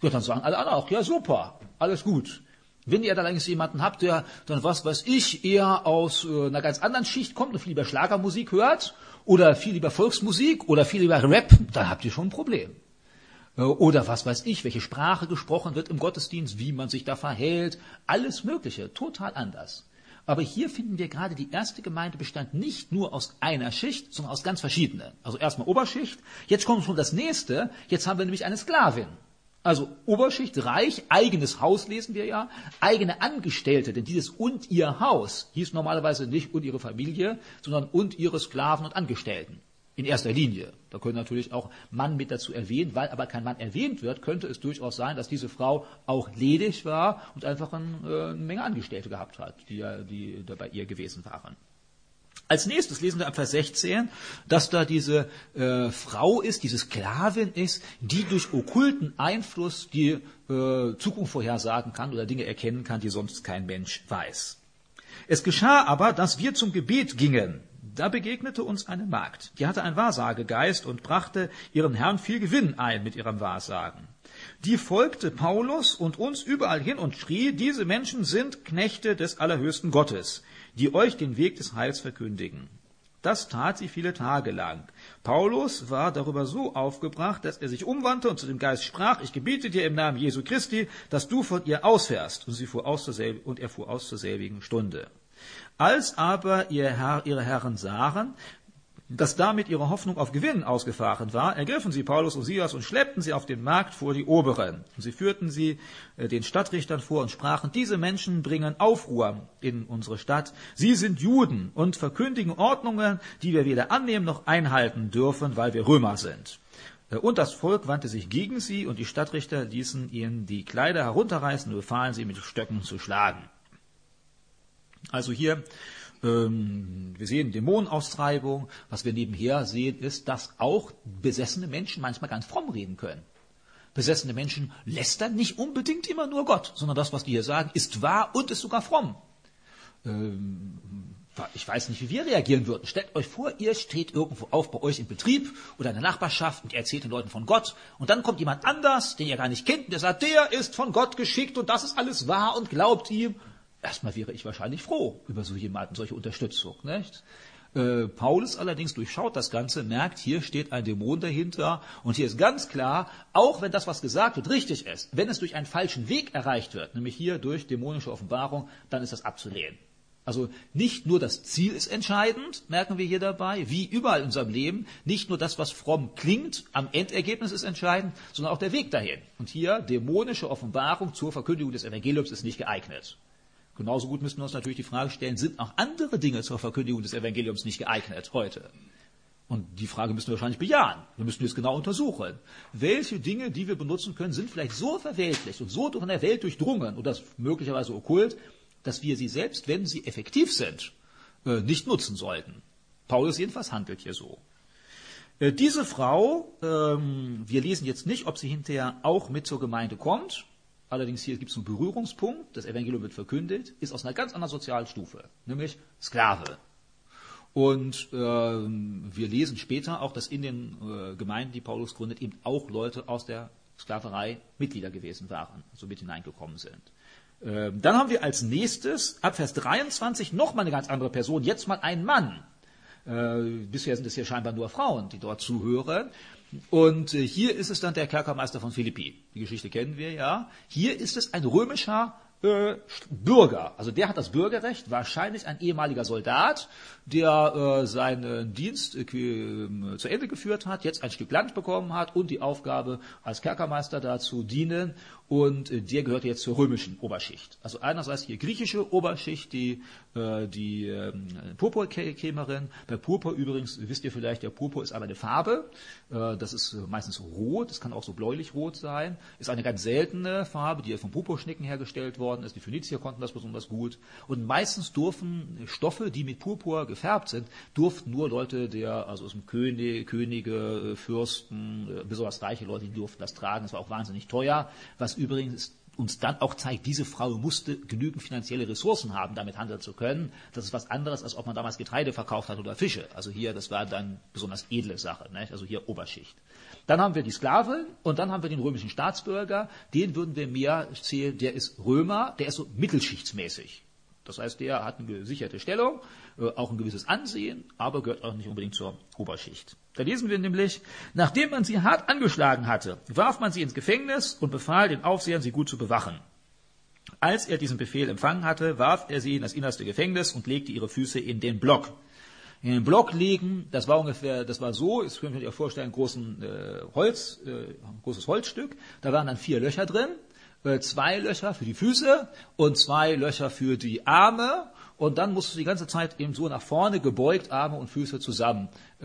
Ja, dann sagen alle anderen auch, ja super, alles gut. Wenn ihr allerdings jemanden habt, der dann, was weiß ich, eher aus äh, einer ganz anderen Schicht kommt und viel lieber Schlagermusik hört oder viel lieber Volksmusik oder viel lieber Rap, dann habt ihr schon ein Problem. Äh, oder was weiß ich, welche Sprache gesprochen wird im Gottesdienst, wie man sich da verhält, alles Mögliche, total anders. Aber hier finden wir gerade, die erste Gemeinde bestand nicht nur aus einer Schicht, sondern aus ganz verschiedenen. Also erstmal Oberschicht, jetzt kommt schon das nächste, jetzt haben wir nämlich eine Sklavin. Also Oberschicht, reich, eigenes Haus lesen wir ja, eigene Angestellte, denn dieses und ihr Haus hieß normalerweise nicht und ihre Familie, sondern und ihre Sklaven und Angestellten. In erster Linie. Da können natürlich auch Mann mit dazu erwähnen, weil aber kein Mann erwähnt wird, könnte es durchaus sein, dass diese Frau auch ledig war und einfach ein, äh, eine Menge Angestellte gehabt hat, die, ja, die da bei ihr gewesen waren. Als nächstes lesen wir ab Vers sechzehn, dass da diese äh, Frau ist, diese Sklavin ist, die durch okkulten Einfluss die äh, Zukunft vorhersagen kann oder Dinge erkennen kann, die sonst kein Mensch weiß. Es geschah aber, dass wir zum Gebet gingen. Da begegnete uns eine Magd, die hatte einen Wahrsagegeist und brachte ihrem Herrn viel Gewinn ein mit ihrem Wahrsagen. Die folgte Paulus und uns überall hin und schrie, diese Menschen sind Knechte des allerhöchsten Gottes, die euch den Weg des Heils verkündigen. Das tat sie viele Tage lang. Paulus war darüber so aufgebracht, dass er sich umwandte und zu dem Geist sprach, ich gebiete dir im Namen Jesu Christi, dass du von ihr ausfährst. Und, sie fuhr aus zur selb- und er fuhr aus zur selbigen Stunde. Als aber ihr Herr, ihre Herren sahen, dass damit ihre Hoffnung auf Gewinn ausgefahren war, ergriffen sie Paulus und Silas und schleppten sie auf den Markt vor die Oberen. Und sie führten sie äh, den Stadtrichtern vor und sprachen, diese Menschen bringen Aufruhr in unsere Stadt. Sie sind Juden und verkündigen Ordnungen, die wir weder annehmen noch einhalten dürfen, weil wir Römer sind. Äh, und das Volk wandte sich gegen sie und die Stadtrichter ließen ihnen die Kleider herunterreißen und befahlen sie mit Stöcken zu schlagen. Also hier, ähm, wir sehen Dämonenaustreibung. Was wir nebenher sehen, ist, dass auch besessene Menschen manchmal ganz fromm reden können. Besessene Menschen lästern nicht unbedingt immer nur Gott, sondern das, was die hier sagen, ist wahr und ist sogar fromm. Ähm, ich weiß nicht, wie wir reagieren würden. Stellt euch vor, ihr steht irgendwo auf bei euch im Betrieb oder in der Nachbarschaft und ihr erzählt den Leuten von Gott und dann kommt jemand anders, den ihr gar nicht kennt, und der sagt, der ist von Gott geschickt und das ist alles wahr und glaubt ihm. Erstmal wäre ich wahrscheinlich froh über so jemanden, solche Unterstützung, nicht? Äh, Paulus allerdings durchschaut das Ganze, merkt, hier steht ein Dämon dahinter und hier ist ganz klar, auch wenn das, was gesagt wird, richtig ist, wenn es durch einen falschen Weg erreicht wird, nämlich hier durch dämonische Offenbarung, dann ist das abzulehnen. Also nicht nur das Ziel ist entscheidend, merken wir hier dabei, wie überall in unserem Leben, nicht nur das, was fromm klingt, am Endergebnis ist entscheidend, sondern auch der Weg dahin. Und hier dämonische Offenbarung zur Verkündigung des Evangeliums ist nicht geeignet. Genauso gut müssen wir uns natürlich die Frage stellen, sind auch andere Dinge zur Verkündigung des Evangeliums nicht geeignet heute? Und die Frage müssen wir wahrscheinlich bejahen. Wir müssen jetzt genau untersuchen. Welche Dinge, die wir benutzen können, sind vielleicht so verweltlicht und so von der Welt durchdrungen und das möglicherweise okkult, dass wir sie selbst, wenn sie effektiv sind, nicht nutzen sollten. Paulus jedenfalls handelt hier so. Diese Frau, wir lesen jetzt nicht, ob sie hinterher auch mit zur Gemeinde kommt. Allerdings hier gibt es einen Berührungspunkt, das Evangelium wird verkündet, ist aus einer ganz anderen sozialen Stufe, nämlich Sklave. Und äh, wir lesen später auch, dass in den äh, Gemeinden, die Paulus gründet, eben auch Leute aus der Sklaverei Mitglieder gewesen waren, so mit hineingekommen sind. Äh, dann haben wir als nächstes, ab Vers dreiundzwanzig, nochmal eine ganz andere Person, jetzt mal ein Mann. Äh, bisher sind es hier scheinbar nur Frauen, die dort zuhören. Und äh, hier ist es dann der Kerkermeister von Philippi. Die Geschichte kennen wir ja. Hier ist es ein römischer äh, Bürger. Also der hat das Bürgerrecht, wahrscheinlich ein ehemaliger Soldat, der äh, seinen Dienst äh, zu Ende geführt hat, jetzt ein Stück Land bekommen hat und die Aufgabe als Kerkermeister dazu dienen. Und äh, der gehört jetzt zur römischen Oberschicht. Also einerseits hier griechische Oberschicht, die, äh, die äh, Purpurkämerin. Bei Purpur übrigens, wisst ihr vielleicht, der Purpur ist aber eine Farbe. Äh, das ist meistens rot, das kann auch so bläulich-rot sein. Ist eine ganz seltene Farbe, die von Purpurschnecken hergestellt worden ist. Die Phönizier konnten das besonders gut. Und meistens durften Stoffe, die mit Purpur gefärbt sind, durften nur Leute, der, also aus dem König, Könige, Fürsten, besonders reiche Leute, die durften das tragen. Das war auch wahnsinnig teuer, was übrigens uns dann auch zeigt, diese Frau musste genügend finanzielle Ressourcen haben, damit handeln zu können. Das ist was anderes, als ob man damals Getreide verkauft hat oder Fische. Also hier, das war dann besonders edle Sache, nicht? Also hier Oberschicht. Dann haben wir die Sklavin und dann haben wir den römischen Staatsbürger. Den würden wir mehr zählen, der ist Römer, der ist so mittelschichtsmäßig. Das heißt, der hat eine gesicherte Stellung, äh, auch ein gewisses Ansehen, aber gehört auch nicht unbedingt zur Oberschicht. Da lesen wir nämlich, nachdem man sie hart angeschlagen hatte, warf man sie ins Gefängnis und befahl den Aufsehern, sie gut zu bewachen. Als er diesen Befehl empfangen hatte, warf er sie in das innerste Gefängnis und legte ihre Füße in den Block. In den Block legen, das war ungefähr, das war so, das könnt ihr euch vorstellen, ein großen, äh, Holz, äh, großes Holzstück, da waren dann vier Löcher drin. Zwei Löcher für die Füße und zwei Löcher für die Arme und dann musst du die ganze Zeit eben so nach vorne gebeugt, Arme und Füße zusammen. Äh,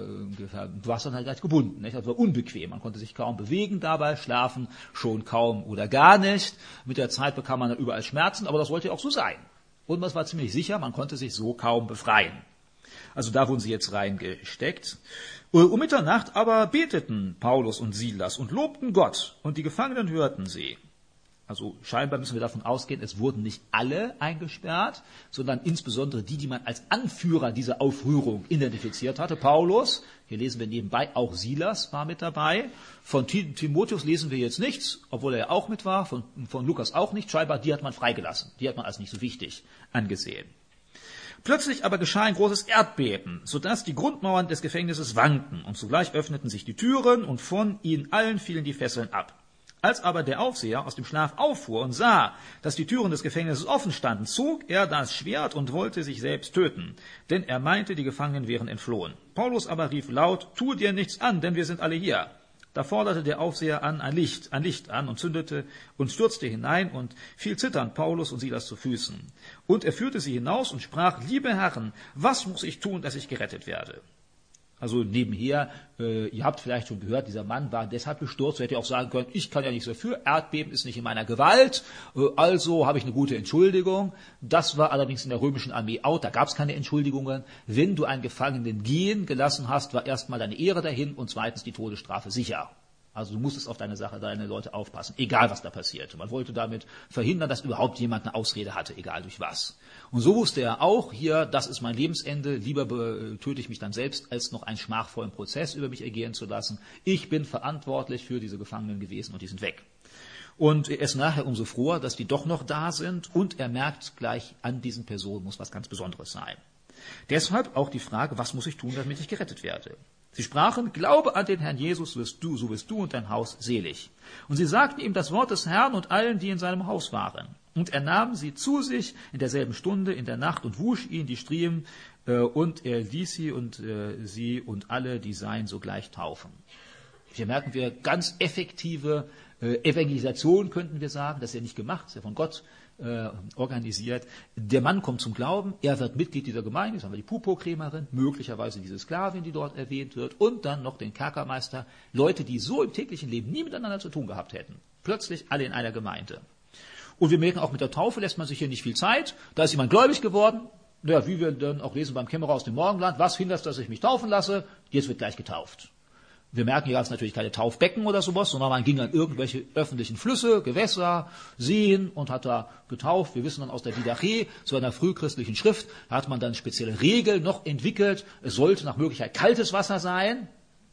du warst dann halt gleich gebunden, nicht? Das war unbequem, man konnte sich kaum bewegen dabei, schlafen schon kaum oder gar nicht. Mit der Zeit bekam man dann überall Schmerzen, aber das sollte ja auch so sein. Und das war ziemlich sicher, man konnte sich so kaum befreien. Also da wurden sie jetzt reingesteckt. Um Mitternacht aber beteten Paulus und Silas und lobten Gott und die Gefangenen hörten sie. Also scheinbar müssen wir davon ausgehen, es wurden nicht alle eingesperrt, sondern insbesondere die, die man als Anführer dieser Aufrührung identifiziert hatte. Paulus, hier lesen wir nebenbei, auch Silas war mit dabei. Von Timotheus lesen wir jetzt nichts, obwohl er ja auch mit war, von, von Lukas auch nicht. Scheinbar, die hat man freigelassen, die hat man als nicht so wichtig angesehen. Plötzlich aber geschah ein großes Erdbeben, sodass die Grundmauern des Gefängnisses wankten und sogleich öffneten sich die Türen und von ihnen allen fielen die Fesseln ab. Als aber der Aufseher aus dem Schlaf auffuhr und sah, dass die Türen des Gefängnisses offen standen, zog er das Schwert und wollte sich selbst töten, denn er meinte, die Gefangenen wären entflohen. Paulus aber rief laut, tue dir nichts an, denn wir sind alle hier. Da forderte der Aufseher an ein Licht, ein Licht an und zündete und stürzte hinein und fiel zitternd Paulus und Silas zu Füßen. Und er führte sie hinaus und sprach, liebe Herren, was muss ich tun, dass ich gerettet werde? Also nebenher, äh, ihr habt vielleicht schon gehört, dieser Mann war deshalb gestürzt, so hätte er auch sagen können, ich kann ja nichts dafür, Erdbeben ist nicht in meiner Gewalt, äh, also habe ich eine gute Entschuldigung. Das war allerdings in der römischen Armee out, da gab es keine Entschuldigungen. Wenn du einen Gefangenen gehen gelassen hast, war erstmal deine Ehre dahin und zweitens die Todesstrafe sicher. Also du musstest auf deine Sache, deine Leute aufpassen, egal was da passierte. Man wollte damit verhindern, dass überhaupt jemand eine Ausrede hatte, egal durch was. Und so wusste er auch, hier, das ist mein Lebensende, lieber töte ich mich dann selbst, als noch einen schmachvollen Prozess über mich ergehen zu lassen. Ich bin verantwortlich für diese Gefangenen gewesen und die sind weg. Und er ist nachher umso froher, dass die doch noch da sind und er merkt gleich, an diesen Personen muss was ganz Besonderes sein. Deshalb auch die Frage, was muss ich tun, damit ich gerettet werde? Sie sprachen, glaube an den Herrn Jesus, wirst du, so wirst du und dein Haus selig. Und sie sagten ihm das Wort des Herrn und allen, die in seinem Haus waren. Und er nahm sie zu sich in derselben Stunde, in der Nacht, und wusch ihnen die Striemen, äh, und er ließ sie und äh, sie und alle, die seien, sogleich taufen. Hier merken wir ganz effektive äh, Evangelisation, könnten wir sagen. Das ist ja nicht gemacht, das ist ja von Gott äh, organisiert. Der Mann kommt zum Glauben, er wird Mitglied dieser Gemeinde, das haben wir die Pupokrämerin, möglicherweise diese Sklavin, die dort erwähnt wird, und dann noch den Kerkermeister. Leute, die so im täglichen Leben nie miteinander zu tun gehabt hätten. Plötzlich alle in einer Gemeinde. Und wir merken auch, mit der Taufe lässt man sich hier nicht viel Zeit. Da ist jemand gläubig geworden. Ja, wie wir dann auch lesen beim Kämmerer aus dem Morgenland, was hindert, dass ich mich taufen lasse? Jetzt wird gleich getauft. Wir merken, hier gab es natürlich keine Taufbecken oder sowas, sondern man ging an irgendwelche öffentlichen Flüsse, Gewässer, Seen und hat da getauft. Wir wissen dann aus der Didache, so einer frühchristlichen Schrift, da hat man dann spezielle Regeln noch entwickelt. Es sollte nach Möglichkeit kaltes Wasser sein.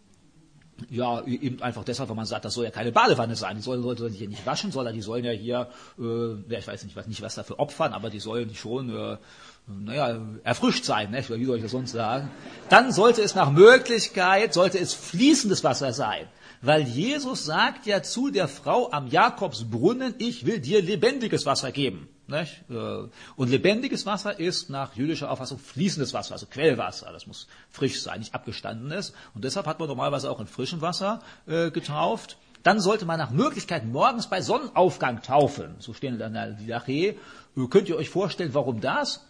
Ja, eben einfach deshalb, weil man sagt, das soll ja keine Badewanne sein. Die sollen, sollen sich hier nicht waschen, sondern die sollen ja hier, äh, ich weiß nicht, was, nicht, was dafür opfern, aber die sollen schon, äh, naja, erfrischt sein, ne? Wie soll ich das sonst sagen? Dann sollte es nach Möglichkeit, sollte es fließendes Wasser sein. Weil Jesus sagt ja zu der Frau am Jakobsbrunnen, ich will dir lebendiges Wasser geben. Nicht? Und lebendiges Wasser ist nach jüdischer Auffassung fließendes Wasser, also Quellwasser. Das muss frisch sein, nicht abgestandenes. Und deshalb hat man normalerweise auch in frischem Wasser äh, getauft. Dann sollte man nach Möglichkeit morgens bei Sonnenaufgang taufen. So stehen dann in der Didache. Könnt ihr euch vorstellen, warum das?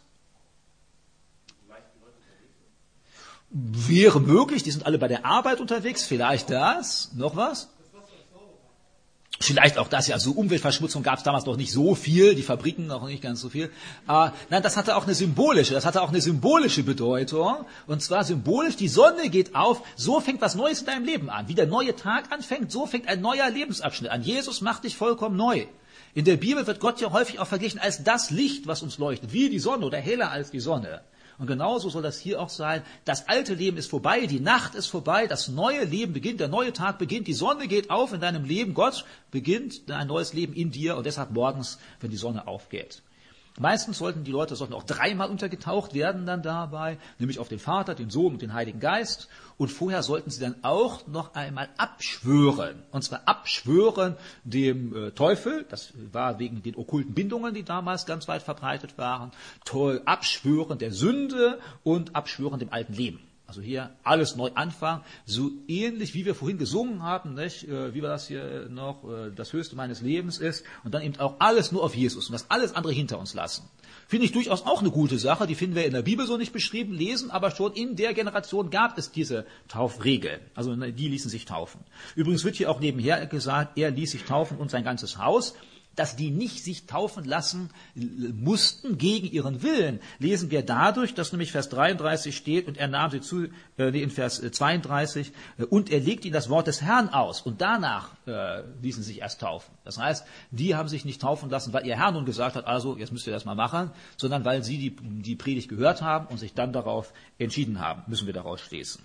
Wäre möglich, die sind alle bei der Arbeit unterwegs, vielleicht das, noch was? Vielleicht auch das, ja, so Umweltverschmutzung gab es damals noch nicht so viel, die Fabriken noch nicht ganz so viel. Aber nein, das hatte auch eine symbolische, das hatte auch eine symbolische Bedeutung. Und zwar symbolisch, die Sonne geht auf, so fängt was Neues in deinem Leben an. Wie der neue Tag anfängt, so fängt ein neuer Lebensabschnitt an. Jesus macht dich vollkommen neu. In der Bibel wird Gott ja häufig auch verglichen als das Licht, was uns leuchtet, wie die Sonne oder heller als die Sonne. Und genauso soll das hier auch sein. Das alte Leben ist vorbei, die Nacht ist vorbei, das neue Leben beginnt, der neue Tag beginnt, die Sonne geht auf in deinem Leben, Gott beginnt ein neues Leben in dir und deshalb morgens, wenn die Sonne aufgeht. Meistens sollten die Leute sollten auch dreimal untergetaucht werden dann dabei, nämlich auf den Vater, den Sohn und den Heiligen Geist. Und vorher sollten sie dann auch noch einmal abschwören. Und zwar abschwören dem äh, Teufel, das war wegen den okkulten Bindungen, die damals ganz weit verbreitet waren, toll, abschwören der Sünde und abschwören dem alten Leben. Also hier alles neu anfangen, so ähnlich wie wir vorhin gesungen haben, nicht? Wie wir das hier noch, das Höchste meines Lebens ist, und dann eben auch alles nur auf Jesus und das alles andere hinter uns lassen. Finde ich durchaus auch eine gute Sache, die finden wir in der Bibel so nicht beschrieben, lesen, aber schon in der Generation gab es diese Taufregeln, also die ließen sich taufen. Übrigens wird hier auch nebenher gesagt, er ließ sich taufen und sein ganzes Haus. Dass die nicht sich taufen lassen mussten gegen ihren Willen, lesen wir dadurch, dass nämlich Vers dreiunddreißig steht, und er nahm sie zu, äh, in Vers zweiunddreißig, äh, und er legte ihnen das Wort des Herrn aus, und danach äh, ließen sie sich erst taufen. Das heißt, die haben sich nicht taufen lassen, weil ihr Herr nun gesagt hat, also jetzt müsst ihr das mal machen, sondern weil sie die, die Predigt gehört haben und sich dann darauf entschieden haben, müssen wir daraus schließen.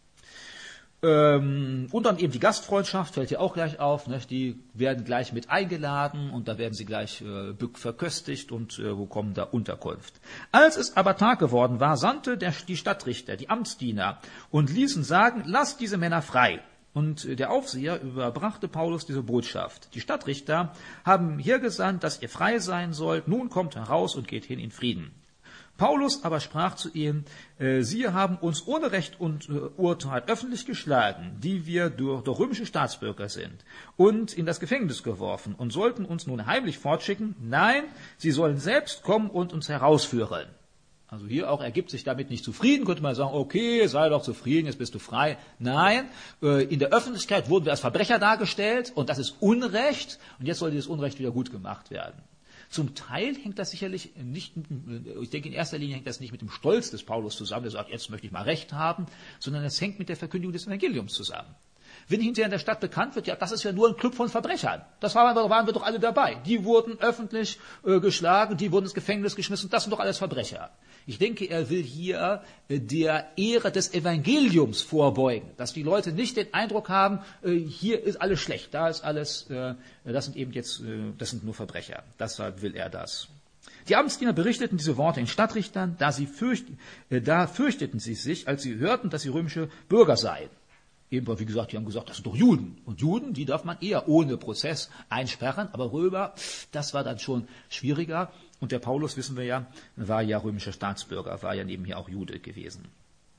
Ähm, und dann eben die Gastfreundschaft, fällt hier auch gleich auf, ne? Die werden gleich mit eingeladen und da werden sie gleich äh, verköstigt und äh, bekommen da Unterkunft. Als es aber Tag geworden war, sandte der, die Stadtrichter, die Amtsdiener und ließen sagen, lasst diese Männer frei. Und äh, der Aufseher überbrachte Paulus diese Botschaft. Die Stadtrichter haben hier gesandt, dass ihr frei sein sollt, nun kommt heraus und geht hin in Frieden. Paulus aber sprach zu ihnen, äh, Sie haben uns ohne Recht und äh, Urteil öffentlich geschlagen, die wir durch, durch römische Staatsbürger sind, und in das Gefängnis geworfen und sollten uns nun heimlich fortschicken. Nein, Sie sollen selbst kommen und uns herausführen. Also hier auch ergibt sich damit nicht zufrieden, könnte man sagen, okay, sei doch zufrieden, jetzt bist du frei. Nein, äh, in der Öffentlichkeit wurden wir als Verbrecher dargestellt und das ist Unrecht und jetzt soll dieses Unrecht wieder gut gemacht werden. Zum Teil hängt das sicherlich nicht, ich denke in erster Linie hängt das nicht mit dem Stolz des Paulus zusammen, der sagt, jetzt möchte ich mal Recht haben, sondern es hängt mit der Verkündigung des Evangeliums zusammen. Wenn hinterher in der Stadt bekannt wird, ja, das ist ja nur ein Club von Verbrechern. Das waren wir, waren wir doch alle dabei. Die wurden öffentlich äh, geschlagen, die wurden ins Gefängnis geschmissen, das sind doch alles Verbrecher. Ich denke, er will hier äh, der Ehre des Evangeliums vorbeugen, dass die Leute nicht den Eindruck haben, äh, hier ist alles schlecht, da ist alles, äh, das sind eben jetzt, äh, das sind nur Verbrecher. Deshalb will er das. Die Amtsdiener berichteten diese Worte den Stadtrichtern, da, sie fürcht, äh, da fürchteten sie sich, als sie hörten, dass sie römische Bürger seien. Eben, wie gesagt, die haben gesagt, das sind doch Juden. Und Juden, die darf man eher ohne Prozess einsperren. Aber Römer, das war dann schon schwieriger. Und der Paulus, wissen wir ja, war ja römischer Staatsbürger, war ja nebenher auch Jude gewesen.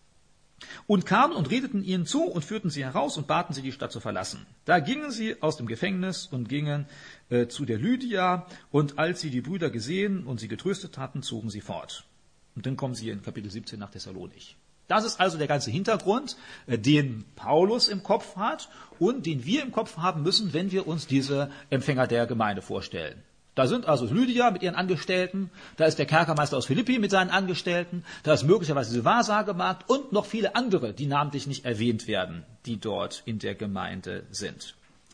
Und kamen und redeten ihnen zu und führten sie heraus und baten sie, die Stadt zu verlassen. Da gingen sie aus dem Gefängnis und gingen äh, zu der Lydia. Und als sie die Brüder gesehen und sie getröstet hatten, zogen sie fort. Und dann kommen sie in Kapitel siebzehn nach Thessalonich. Das ist also der ganze Hintergrund, den Paulus im Kopf hat und den wir im Kopf haben müssen, wenn wir uns diese Empfänger der Gemeinde vorstellen. Da sind also Lydia mit ihren Angestellten, da ist der Kerkermeister aus Philippi mit seinen Angestellten, da ist möglicherweise diese Wahrsagemarkt und noch viele andere, die namentlich nicht erwähnt werden, die dort in der Gemeinde sind.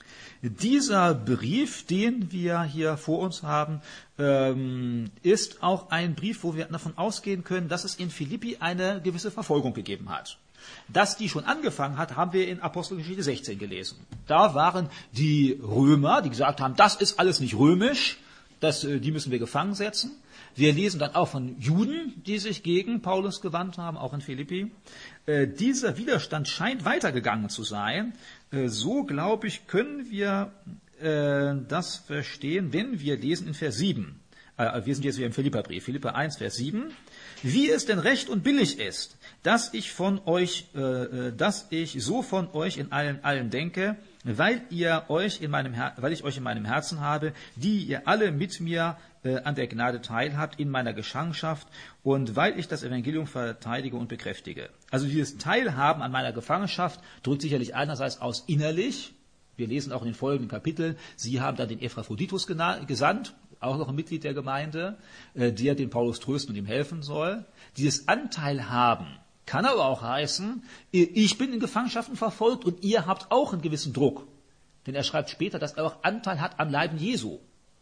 Dieser Brief, den wir hier vor uns haben, ähm, ist auch ein Brief, wo wir davon ausgehen können, dass es in Philippi eine gewisse Verfolgung gegeben hat. Dass die schon angefangen hat, haben wir in Apostelgeschichte sechzehn gelesen. Da waren die Römer, die gesagt haben, das ist alles nicht römisch, das, die müssen wir gefangen setzen. Wir lesen dann auch von Juden, die sich gegen Paulus gewandt haben, auch in Philippi. Äh, dieser Widerstand scheint weitergegangen zu sein. Äh, so, glaube ich, können wir äh, das verstehen, wenn wir lesen in Vers sieben. Äh, wir sind jetzt wieder im Philipperbrief, Philipper eins, Vers sieben. Wie es denn recht und billig ist, dass ich von euch, äh, dass ich so von euch in allen, allen denke, weil ihr euch in meinem, Her- weil ich euch in meinem Herzen habe, die ihr alle mit mir äh, an der Gnade teilhabt in meiner Gefangenschaft und weil ich das Evangelium verteidige und bekräftige. Also dieses Teilhaben an meiner Gefangenschaft drückt sicherlich einerseits aus innerlich. Wir lesen auch in den folgenden Kapiteln, sie haben dann den Epaphroditus gesandt, auch noch ein Mitglied der Gemeinde, äh, der den Paulus trösten und ihm helfen soll. Dieses Anteil haben kann aber auch heißen, ich bin in Gefangenschaften verfolgt und ihr habt auch einen gewissen Druck. Denn er schreibt später, dass er auch Anteil hat am Leiden Jesu.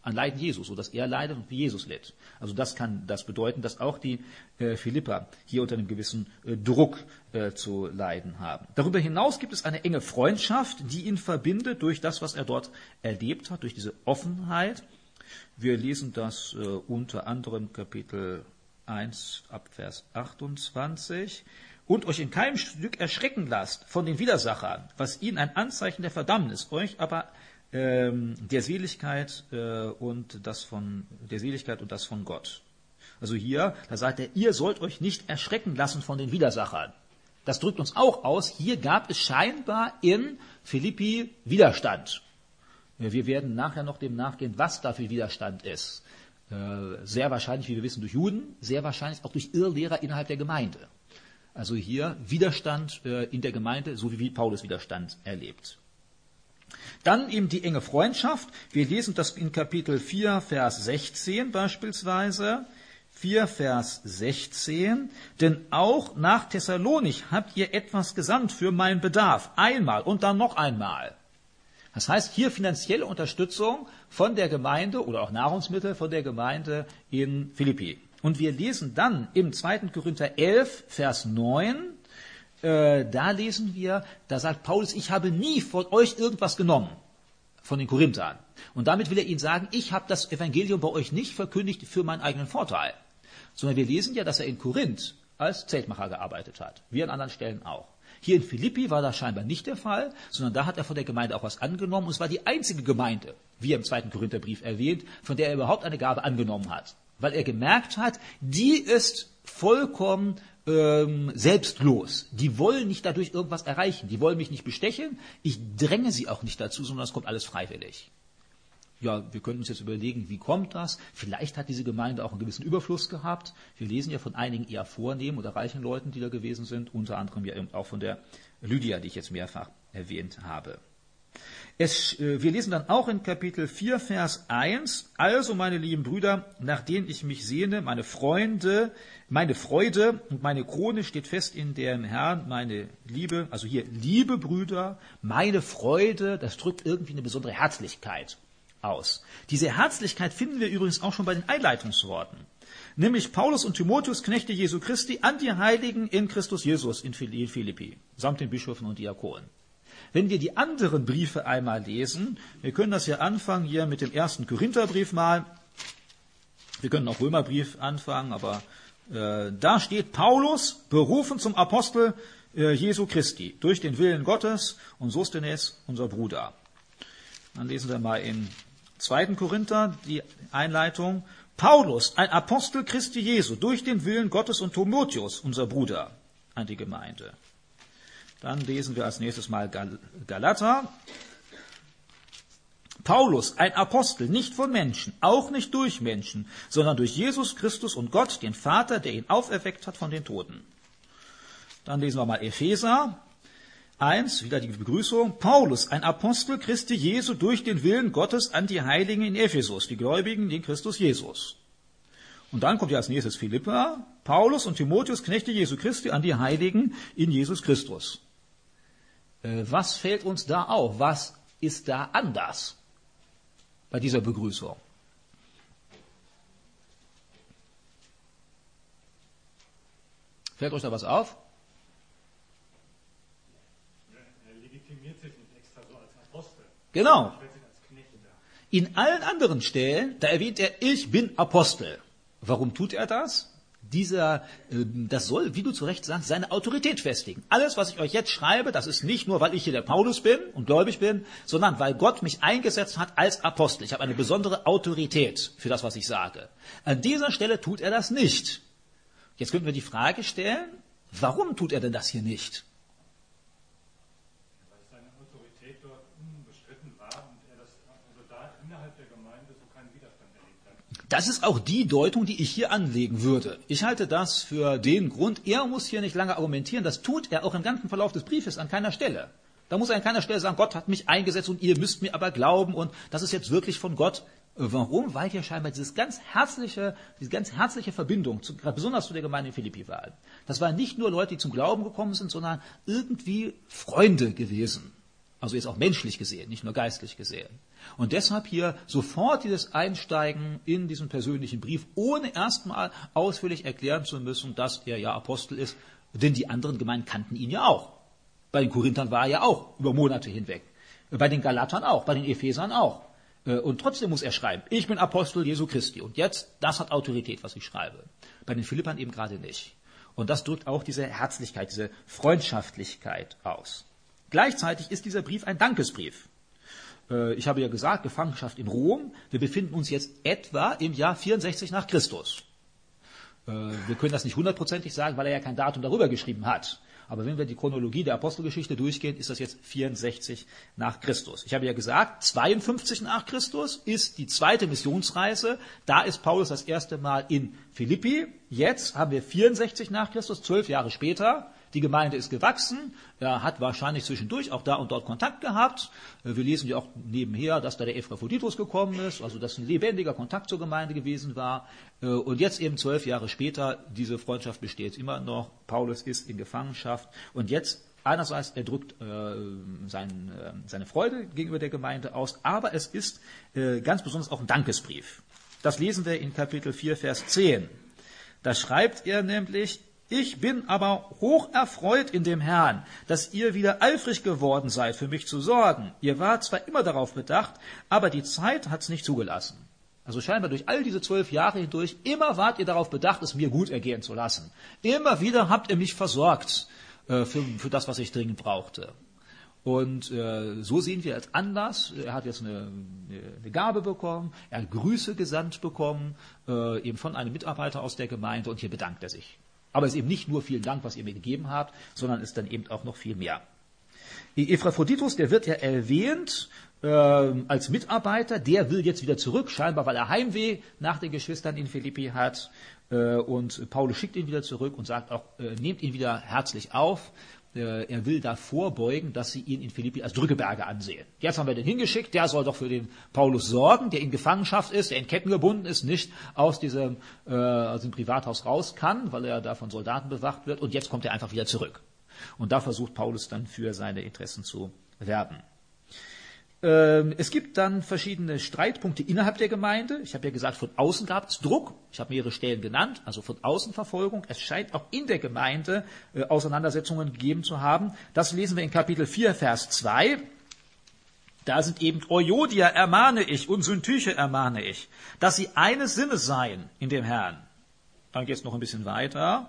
an Leiden Jesu, so dass er leidet und wie Jesus litt. Also das kann das bedeuten, dass auch die äh, Philipper hier unter einem gewissen äh, Druck äh, zu leiden haben. Darüber hinaus gibt es eine enge Freundschaft, die ihn verbindet durch das, was er dort erlebt hat, durch diese Offenheit. Wir lesen das äh, unter anderem Kapitel eins ab Vers achtundzwanzig. Und euch in keinem Stück erschrecken lasst von den Widersachern, was ihnen ein Anzeichen der Verdammnis, euch aber ähm, der Seligkeit äh, und das von der Seligkeit und das von Gott. Also hier, da sagt er, ihr sollt euch nicht erschrecken lassen von den Widersachern. Das drückt uns auch aus, hier gab es scheinbar in Philippi Widerstand. Wir werden nachher noch dem nachgehen, was da für Widerstand ist. Sehr wahrscheinlich, wie wir wissen, durch Juden, sehr wahrscheinlich auch durch Irrlehrer innerhalb der Gemeinde. Also hier Widerstand in der Gemeinde, so wie Paulus Widerstand erlebt. Dann eben die enge Freundschaft. Wir lesen das in Kapitel vier, Vers sechzehn beispielsweise. vier, Vers sechzehn. Denn auch nach Thessalonich habt ihr etwas gesandt für meinen Bedarf. Einmal und dann noch einmal. Das heißt, hier finanzielle Unterstützung von der Gemeinde oder auch Nahrungsmittel von der Gemeinde in Philippi. Und wir lesen dann im zweiten Korinther elf, Vers neun, äh, da lesen wir, da sagt Paulus, ich habe nie von euch irgendwas genommen, von den Korinthern. Und damit will er ihnen sagen, ich habe das Evangelium bei euch nicht verkündigt für meinen eigenen Vorteil. Sondern wir lesen ja, dass er in Korinth als Zeltmacher gearbeitet hat, wie an anderen Stellen auch. Hier in Philippi war das scheinbar nicht der Fall, sondern da hat er von der Gemeinde auch was angenommen. Und es war die einzige Gemeinde, wie er im zweiten Korintherbrief erwähnt, von der er überhaupt eine Gabe angenommen hat. Weil er gemerkt hat, die ist vollkommen ähm, selbstlos. Die wollen nicht dadurch irgendwas erreichen. Die wollen mich nicht bestechen. Ich dränge sie auch nicht dazu, sondern es kommt alles freiwillig. Ja, wir können uns jetzt überlegen, wie kommt das? Vielleicht hat diese Gemeinde auch einen gewissen Überfluss gehabt. Wir lesen ja von einigen eher vornehmen oder reichen Leuten, die da gewesen sind, unter anderem ja auch von der Lydia, die ich jetzt mehrfach erwähnt habe. Es, äh, wir lesen dann auch in Kapitel vier, Vers eins, also meine lieben Brüder, nach denen ich mich sehne, meine Freunde, meine Freude und meine Krone steht fest in dem Herrn, meine Liebe, also hier liebe Brüder, meine Freude, das drückt irgendwie eine besondere Herzlichkeit aus. Diese Herzlichkeit finden wir übrigens auch schon bei den Einleitungsworten. Nämlich Paulus und Timotheus, Knechte Jesu Christi, an die Heiligen in Christus Jesus in Philippi, samt den Bischöfen und Diakonen. Wenn wir die anderen Briefe einmal lesen, wir können das ja anfangen hier mit dem ersten Korintherbrief mal, wir können auch Römerbrief anfangen, aber äh, da steht Paulus, berufen zum Apostel äh, Jesu Christi, durch den Willen Gottes, und Sosthenes, unser Bruder. Dann lesen wir mal in zweiten Korinther die Einleitung. Paulus, ein Apostel Christi Jesu, durch den Willen Gottes, und Timotheus, unser Bruder, an die Gemeinde. Dann lesen wir als nächstes mal Gal- Galater. Paulus, ein Apostel, nicht von Menschen, auch nicht durch Menschen, sondern durch Jesus Christus und Gott, den Vater, der ihn auferweckt hat von den Toten. Dann lesen wir mal Epheser eins, wieder die Begrüßung. Paulus, ein Apostel Christi Jesu, durch den Willen Gottes an die Heiligen in Ephesus, die Gläubigen in Christus Jesus. Und dann kommt ja als nächstes Philippa. Paulus und Timotheus, Knechte Jesu Christi, an die Heiligen in Jesus Christus. Äh, was fällt uns da auf? Was ist da anders bei dieser Begrüßung? Fällt euch da was auf? Genau. In allen anderen Stellen, da erwähnt er, ich bin Apostel. Warum tut er das? Dieser, das soll, wie du zu Recht sagst, seine Autorität festigen. Alles, was ich euch jetzt schreibe, das ist nicht nur, weil ich hier der Paulus bin und gläubig bin, sondern weil Gott mich eingesetzt hat als Apostel. Ich habe eine besondere Autorität für das, was ich sage. An dieser Stelle tut er das nicht. Jetzt könnten wir die Frage stellen, warum tut er denn das hier nicht? Das ist auch die Deutung, die ich hier anlegen würde. Ich halte das für den Grund, er muss hier nicht lange argumentieren, das tut er auch im ganzen Verlauf des Briefes an keiner Stelle. Da muss er an keiner Stelle sagen, Gott hat mich eingesetzt und ihr müsst mir aber glauben und das ist jetzt wirklich von Gott. Warum? Weil hier scheinbar dieses ganz herzliche, diese ganz herzliche Verbindung, zu, besonders zu der Gemeinde in Philippi war. Das waren nicht nur Leute, die zum Glauben gekommen sind, sondern irgendwie Freunde gewesen. Also jetzt auch menschlich gesehen, nicht nur geistlich gesehen. Und deshalb hier sofort dieses Einsteigen in diesen persönlichen Brief, ohne erstmal ausführlich erklären zu müssen, dass er ja Apostel ist, denn die anderen Gemeinden kannten ihn ja auch. Bei den Korinthern war er ja auch über Monate hinweg. Bei den Galatern auch, bei den Ephesern auch. Und trotzdem muss er schreiben, ich bin Apostel Jesu Christi. Und jetzt, das hat Autorität, was ich schreibe. Bei den Philippern eben gerade nicht. Und das drückt auch diese Herzlichkeit, diese Freundschaftlichkeit aus. Gleichzeitig ist dieser Brief ein Dankesbrief. Ich habe ja gesagt, Gefangenschaft in Rom. Wir befinden uns jetzt etwa im Jahr vierundsechzig nach Christus. Wir können das nicht hundertprozentig sagen, weil er ja kein Datum darüber geschrieben hat. Aber wenn wir die Chronologie der Apostelgeschichte durchgehen, ist das jetzt vierundsechzig nach Christus. Ich habe ja gesagt, zweiundfünfzig nach Christus ist die zweite Missionsreise. Da ist Paulus das erste Mal in Philippi. Jetzt haben wir vierundsechzig nach Christus, zwölf Jahre später. Die Gemeinde ist gewachsen. Er hat wahrscheinlich zwischendurch auch da und dort Kontakt gehabt. Wir lesen ja auch nebenher, dass da der Epaphroditus gekommen ist, also dass ein lebendiger Kontakt zur Gemeinde gewesen war. Und jetzt eben zwölf Jahre später, diese Freundschaft besteht immer noch. Paulus ist in Gefangenschaft. Und jetzt, einerseits, er drückt äh, sein, äh, seine Freude gegenüber der Gemeinde aus, aber es ist äh, ganz besonders auch ein Dankesbrief. Das lesen wir in Kapitel vier, Vers zehn. Da schreibt er nämlich, ich bin aber hoch erfreut in dem Herrn, dass ihr wieder eifrig geworden seid, für mich zu sorgen. Ihr wart zwar immer darauf bedacht, aber die Zeit hat's nicht zugelassen. Also scheinbar durch all diese zwölf Jahre hindurch, immer wart ihr darauf bedacht, es mir gut ergehen zu lassen. Immer wieder habt ihr mich versorgt äh, für, für das, was ich dringend brauchte. Und äh, so sehen wir als Anlass, er hat jetzt eine, eine Gabe bekommen, er hat Grüße gesandt bekommen, äh, eben von einem Mitarbeiter aus der Gemeinde, und hier bedankt er sich. Aber es ist eben nicht nur vielen Dank, was ihr mir gegeben habt, sondern es ist dann eben auch noch viel mehr. Epaphroditus, der wird ja erwähnt äh, als Mitarbeiter, der will jetzt wieder zurück, scheinbar weil er Heimweh nach den Geschwistern in Philippi hat. Äh, und Paulus schickt ihn wieder zurück und sagt auch, äh, nehmt ihn wieder herzlich auf. Äh, er will da vorbeugen, dass sie ihn in Philippi als Drückeberger ansehen. Jetzt haben wir den hingeschickt, der soll doch für den Paulus sorgen, der in Gefangenschaft ist, der in Ketten gebunden ist, nicht aus diesem, äh, aus dem Privathaus raus kann, weil er da von Soldaten bewacht wird. Und jetzt kommt er einfach wieder zurück. Und da versucht Paulus dann für seine Interessen zu werben. Ähm, es gibt dann verschiedene Streitpunkte innerhalb der Gemeinde. Ich habe ja gesagt, von außen gab es Druck. Ich habe mehrere Stellen genannt, also von außen Verfolgung. Es scheint auch in der Gemeinde äh, Auseinandersetzungen gegeben zu haben. Das lesen wir in Kapitel vier, Vers zwei. Da sind eben Euodia ermahne ich und Syntyche ermahne ich, dass sie eines Sinnes seien in dem Herrn. Dann geht es noch ein bisschen weiter.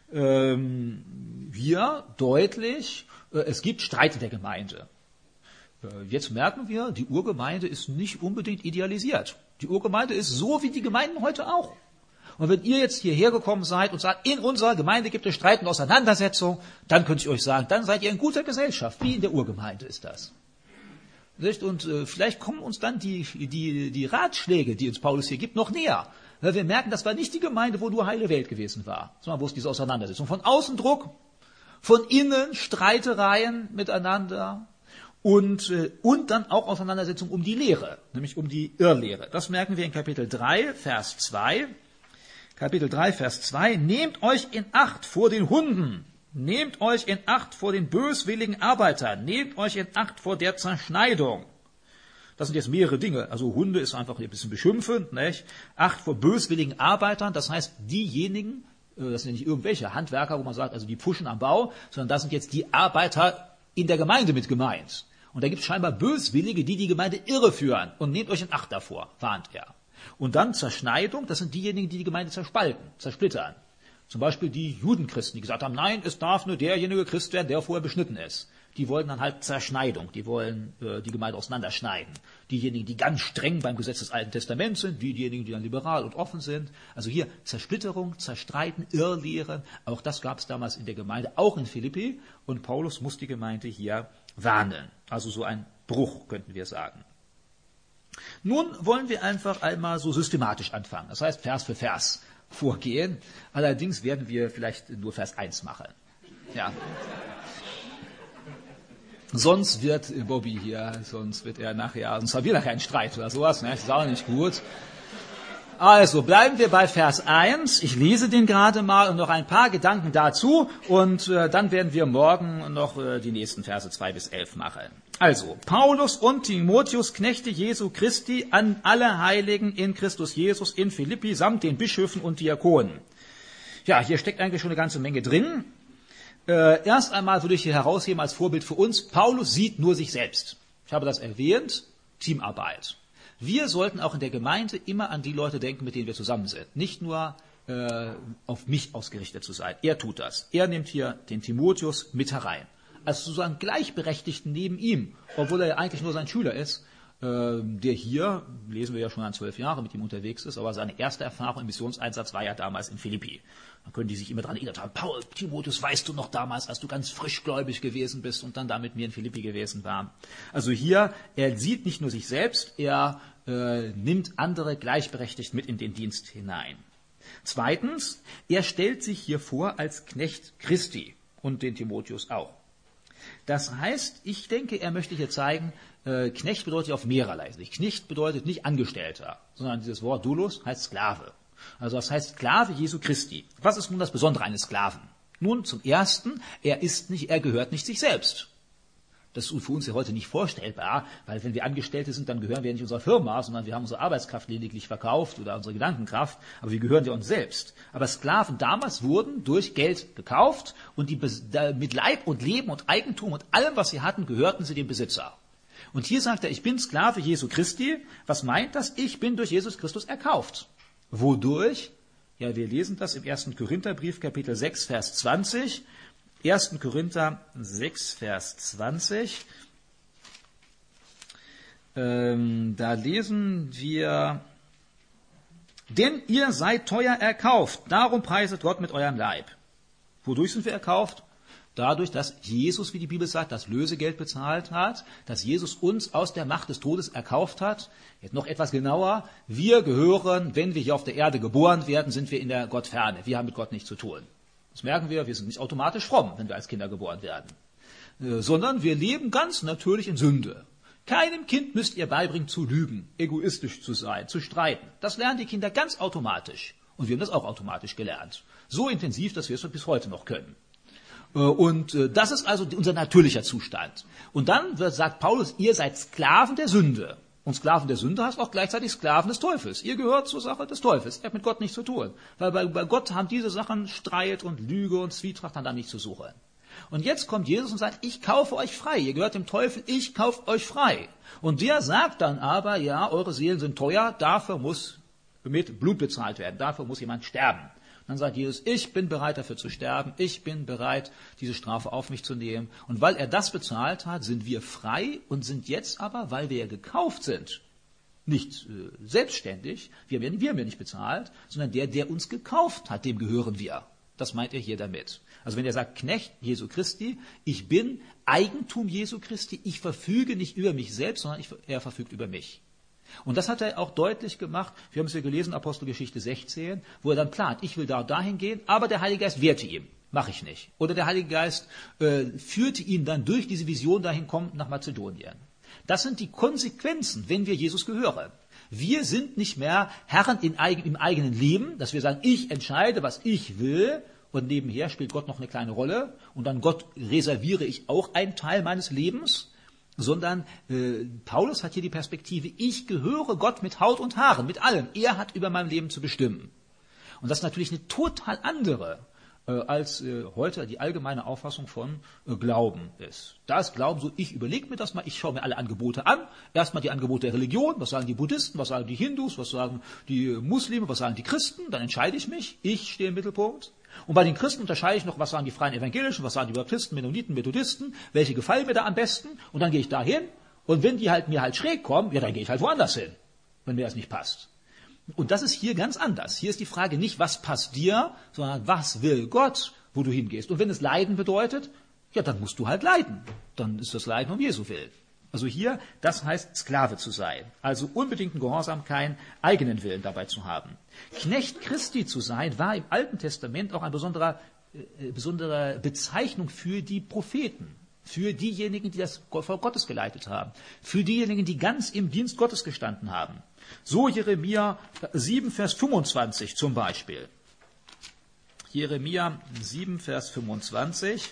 Ähm, hier deutlich, äh, es gibt Streit in der Gemeinde. Jetzt merken wir, die Urgemeinde ist nicht unbedingt idealisiert. Die Urgemeinde ist so wie die Gemeinden heute auch. Und wenn ihr jetzt hierher gekommen seid und sagt, in unserer Gemeinde gibt es Streit und Auseinandersetzung, dann könnte ich euch sagen, dann seid ihr in guter Gesellschaft. Wie in der Urgemeinde ist das. Und äh, vielleicht kommen uns dann die, die, die Ratschläge, die uns Paulus hier gibt, noch näher. Weil wir merken, das war nicht die Gemeinde, wo nur heile Welt gewesen war, sondern wo es diese Auseinandersetzung. Von außen Druck, von innen Streitereien miteinander. Und, und dann auch Auseinandersetzung um die Lehre, nämlich um die Irrlehre. Das merken wir in Kapitel drei, Vers zwei. Kapitel drei, Vers zwei. Nehmt euch in Acht vor den Hunden. Nehmt euch in Acht vor den böswilligen Arbeitern. Nehmt euch in Acht vor der Zerschneidung. Das sind jetzt mehrere Dinge. Also Hunde ist einfach ein bisschen beschimpfend. Nicht? Acht vor böswilligen Arbeitern. Das heißt, diejenigen, das sind ja nicht irgendwelche Handwerker, wo man sagt, also die pfuschen am Bau, sondern das sind jetzt die Arbeiter in der Gemeinde mit gemeint. Und da gibt es scheinbar Böswillige, die die Gemeinde irreführen. Und nehmt euch in Acht davor, warnt er. Und dann Zerschneidung, das sind diejenigen, die die Gemeinde zerspalten, zersplittern. Zum Beispiel die Judenchristen, die gesagt haben, nein, es darf nur derjenige Christ werden, der vorher beschnitten ist. Die wollen dann halt Zerschneidung, die wollen äh, die Gemeinde auseinanderschneiden. Diejenigen, die ganz streng beim Gesetz des Alten Testaments sind, wie diejenigen, die dann liberal und offen sind. Also hier Zersplitterung, Zerstreiten, Irrlehren, auch das gab es damals in der Gemeinde, auch in Philippi. Und Paulus muss die Gemeinde hier warnen. Also so ein Bruch, könnten wir sagen. Nun wollen wir einfach einmal so systematisch anfangen. Das heißt, Vers für Vers vorgehen. Allerdings werden wir vielleicht nur Vers eins machen. Ja. Sonst wird Bobby hier, sonst wird er nachher, sonst haben wir nachher einen Streit oder sowas, ne? Das ist auch nicht gut. Also bleiben wir bei Vers eins. Ich lese den gerade mal und noch ein paar Gedanken dazu und äh, dann werden wir morgen noch äh, die nächsten Verse zwei bis elf machen. Also, Paulus und Timotheus, Knechte Jesu Christi, an alle Heiligen in Christus Jesus in Philippi samt den Bischöfen und Diakonen. Ja, hier steckt eigentlich schon eine ganze Menge drin. Äh, erst einmal würde ich hier herausheben als Vorbild für uns, Paulus sieht nur sich selbst. Ich habe das erwähnt, Teamarbeit. Wir sollten auch in der Gemeinde immer an die Leute denken, mit denen wir zusammen sind. Nicht nur äh, auf mich ausgerichtet zu sein. Er tut das. Er nimmt hier den Timotheus mit herein. Als sozusagen Gleichberechtigten neben ihm, obwohl er eigentlich nur sein Schüler ist, äh, der hier, lesen wir ja schon an zwölf Jahre mit ihm unterwegs ist, aber seine erste Erfahrung im Missionseinsatz war ja damals in Philippi. Dann können die sich immer daran erinnert haben, Paul, Timotheus, weißt du noch damals, als du ganz frischgläubig gewesen bist und dann da mit mir in Philippi gewesen war. Also hier, er sieht nicht nur sich selbst, er äh, nimmt andere gleichberechtigt mit in den Dienst hinein. Zweitens, er stellt sich hier vor als Knecht Christi und den Timotheus auch. Das heißt, ich denke, er möchte hier zeigen, äh, Knecht bedeutet auf mehrerlei Sicht. Knecht bedeutet nicht Angestellter, sondern dieses Wort Doulos heißt Sklave. Also das heißt Sklave Jesu Christi. Was ist nun das Besondere eines Sklaven? Nun, zum Ersten, er ist nicht, er gehört nicht sich selbst. Das ist für uns ja heute nicht vorstellbar, weil wenn wir Angestellte sind, dann gehören wir nicht unserer Firma, sondern wir haben unsere Arbeitskraft lediglich verkauft oder unsere Gedankenkraft, aber wir gehören ja uns selbst. Aber Sklaven damals wurden durch Geld gekauft und die, mit Leib und Leben und Eigentum und allem, was sie hatten, gehörten sie dem Besitzer. Und hier sagt er, ich bin Sklave Jesu Christi. Was meint das? Ich bin durch Jesus Christus erkauft. Wodurch? Ja, wir lesen das im ersten Korintherbrief, Kapitel sechs, Vers zwanzig. ersten Korinther sechs, Vers zwanzig. Ähm, da lesen wir, denn ihr seid teuer erkauft, darum preiset Gott mit eurem Leib. Wodurch sind wir erkauft? Dadurch, dass Jesus, wie die Bibel sagt, das Lösegeld bezahlt hat, dass Jesus uns aus der Macht des Todes erkauft hat. Jetzt noch etwas genauer, wir gehören, wenn wir hier auf der Erde geboren werden, sind wir in der Gottferne. Wir haben mit Gott nichts zu tun. Das merken wir, wir sind nicht automatisch fromm, wenn wir als Kinder geboren werden, äh, sondern wir leben ganz natürlich in Sünde. Keinem Kind müsst ihr beibringen, zu lügen, egoistisch zu sein, zu streiten. Das lernen die Kinder ganz automatisch. Und wir haben das auch automatisch gelernt. So intensiv, dass wir es bis heute noch können. Und das ist also unser natürlicher Zustand. Und dann sagt Paulus, ihr seid Sklaven der Sünde. Und Sklaven der Sünde heißt auch gleichzeitig Sklaven des Teufels. Ihr gehört zur Sache des Teufels. Ihr habt mit Gott nichts zu tun. Weil bei, bei Gott haben diese Sachen Streit und Lüge und Zwietracht dann da nicht zu suchen. Und jetzt kommt Jesus und sagt, ich kaufe euch frei. Ihr gehört dem Teufel, ich kaufe euch frei. Und der sagt dann aber, ja, eure Seelen sind teuer, dafür muss mit Blut bezahlt werden. Dafür muss jemand sterben. Dann sagt Jesus, ich bin bereit dafür zu sterben, ich bin bereit, diese Strafe auf mich zu nehmen. Und weil er das bezahlt hat, sind wir frei und sind jetzt aber, weil wir ja gekauft sind, nicht äh, selbstständig, wir haben, ja, wir haben ja nicht bezahlt, sondern der, der uns gekauft hat, dem gehören wir. Das meint er hier damit. Also wenn er sagt, Knecht Jesu Christi, ich bin Eigentum Jesu Christi, ich verfüge nicht über mich selbst, sondern ich, er verfügt über mich. Und das hat er auch deutlich gemacht. Wir haben es ja gelesen, Apostelgeschichte sechzehn, wo er dann plant, ich will da und dahin gehen, aber der Heilige Geist wehrte ihm. Mache ich nicht. Oder der Heilige Geist äh, führte ihn dann durch diese Vision dahin, kommt nach Mazedonien. Das sind die Konsequenzen, wenn wir Jesus gehören. Wir sind nicht mehr Herren in, im eigenen Leben, dass wir sagen, ich entscheide, was ich will, und nebenher spielt Gott noch eine kleine Rolle, und dann Gott reserviere ich auch einen Teil meines Lebens, sondern äh, Paulus hat hier die Perspektive, ich gehöre Gott mit Haut und Haaren, mit allem. Er hat über mein Leben zu bestimmen. Und das ist natürlich eine total andere, äh, als äh, heute die allgemeine Auffassung von äh, Glauben ist. Da ist Glauben so, ich überlege mir das mal, ich schaue mir alle Angebote an. Erstmal die Angebote der Religion, was sagen die Buddhisten, was sagen die Hindus, was sagen die Muslime, was sagen die Christen. Dann entscheide ich mich, ich stehe im Mittelpunkt. Und bei den Christen unterscheide ich noch, was sagen die Freien Evangelischen, was sagen die Baptisten, Mennoniten, Methodisten, welche gefallen mir da am besten, und dann gehe ich da hin, und wenn die halt mir halt schräg kommen, ja, dann gehe ich halt woanders hin, wenn mir das nicht passt. Und das ist hier ganz anders. Hier ist die Frage nicht, was passt dir, sondern was will Gott, wo du hingehst. Und wenn es Leiden bedeutet, ja, dann musst du halt leiden. Dann ist das Leiden um Jesu Willen. Also hier, das heißt Sklave zu sein. Also unbedingten Gehorsam, keinen eigenen Willen dabei zu haben. Knecht Christi zu sein, war im Alten Testament auch eine besondere, äh, besondere Bezeichnung für die Propheten. für diejenigen, die das Volk Gottes geleitet haben, für diejenigen, die ganz im Dienst Gottes gestanden haben. So Jeremia sieben, Vers fünfundzwanzig zum Beispiel. Jeremia sieben, Vers fünfundzwanzig.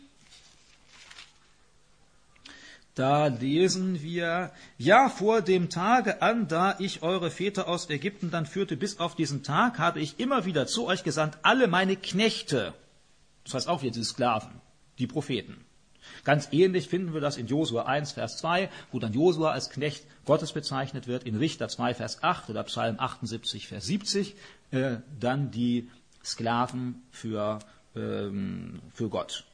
Da lesen wir, ja, vor dem Tage an, da ich eure Väter aus Ägypten dann führte, bis auf diesen Tag, habe ich immer wieder zu euch gesandt, alle meine Knechte. Das heißt auch wieder diese Sklaven, die Propheten. Ganz ähnlich finden wir das in Josua eins, Vers zwei, wo dann Josua als Knecht Gottes bezeichnet wird, in Richter zwei, Vers acht oder Psalm achtundsiebzig, Vers siebzig, äh, dann die Sklaven für, ähm, für Gott.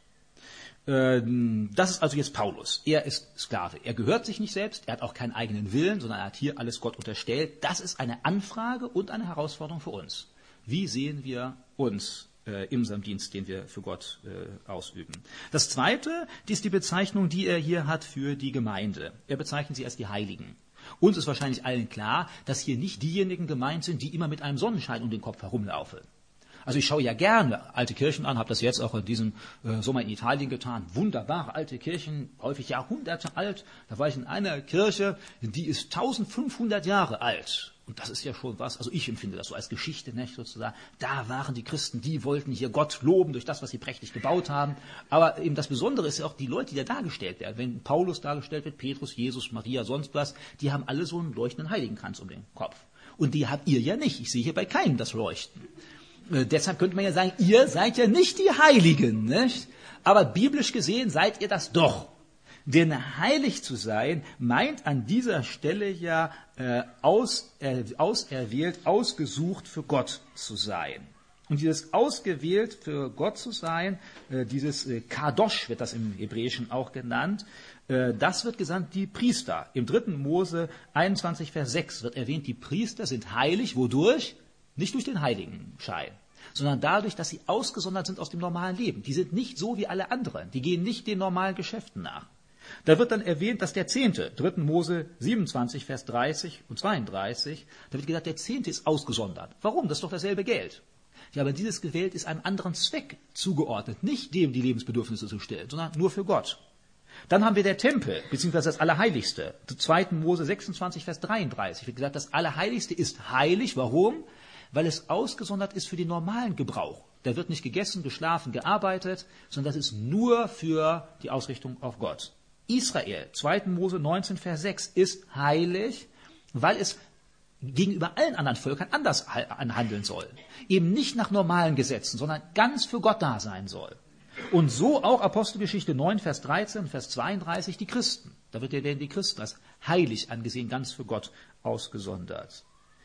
Das ist also jetzt Paulus. Er ist Sklave. Er gehört sich nicht selbst, er hat auch keinen eigenen Willen, sondern er hat hier alles Gott unterstellt. Das ist eine Anfrage und eine Herausforderung für uns. Wie sehen wir uns äh, in unserem Dienst, den wir für Gott äh, ausüben? Das Zweite ist die Bezeichnung, die er hier hat für die Gemeinde. Er bezeichnet sie als die Heiligen. Uns ist wahrscheinlich allen klar, dass hier nicht diejenigen gemeint sind, die immer mit einem Sonnenschein um den Kopf herumlaufen. Also ich schaue ja gerne alte Kirchen an, habe das jetzt auch in diesem äh, Sommer in Italien getan. Wunderbare alte Kirchen, häufig Jahrhunderte alt. Da war ich in einer Kirche, die ist eintausendfünfhundert Jahre alt. Und das ist ja schon was, also ich empfinde das so als Geschichte, nicht, sozusagen. Da waren die Christen, die wollten hier Gott loben durch das, was sie prächtig gebaut haben. Aber eben das Besondere ist ja auch die Leute, die da dargestellt werden. Wenn Paulus dargestellt wird, Petrus, Jesus, Maria, sonst was, die haben alle so einen leuchtenden Heiligenkranz um den Kopf. Und die habt ihr ja nicht. Ich sehe hier bei keinem das Leuchten. Äh, deshalb könnte man ja sagen, ihr seid ja nicht die Heiligen, nicht? Aber biblisch gesehen seid ihr das doch. Denn heilig zu sein meint an dieser Stelle ja äh, aus, äh, auserwählt, ausgesucht für Gott zu sein. Und dieses ausgewählt für Gott zu sein, äh, dieses äh, Kadosh wird das im Hebräischen auch genannt, äh, das wird gesandt die Priester. Im dritten Mose einundzwanzig, Vers sechs wird erwähnt, die Priester sind heilig, wodurch? Nicht durch den Heiligenschein, sondern dadurch, dass sie ausgesondert sind aus dem normalen Leben. Die sind nicht so wie alle anderen, die gehen nicht den normalen Geschäften nach. Da wird dann erwähnt, dass der Zehnte, dritten Mose siebenundzwanzig, Vers dreißig und zweiunddreißig, da wird gesagt, der Zehnte ist ausgesondert. Warum? Das ist doch dasselbe Geld. Ja, aber dieses Geld ist einem anderen Zweck zugeordnet, nicht dem, die Lebensbedürfnisse zu stillen, sondern nur für Gott. Dann haben wir der Tempel, beziehungsweise das Allerheiligste. zweiten Mose sechsundzwanzig, Vers dreiunddreißig wird gesagt, das Allerheiligste ist heilig. Warum? Weil es ausgesondert ist für den normalen Gebrauch. Da wird nicht gegessen, geschlafen, gearbeitet, sondern das ist nur für die Ausrichtung auf Gott. Israel, zweiten Mose neunzehn, Vers sechs, ist heilig, weil es gegenüber allen anderen Völkern anders handeln soll. Eben nicht nach normalen Gesetzen, sondern ganz für Gott da sein soll. Und so auch Apostelgeschichte neun, Vers dreizehn, Vers zweiunddreißig, die Christen. Da wird ja werden die Christen als heilig angesehen, ganz für Gott ausgesondert.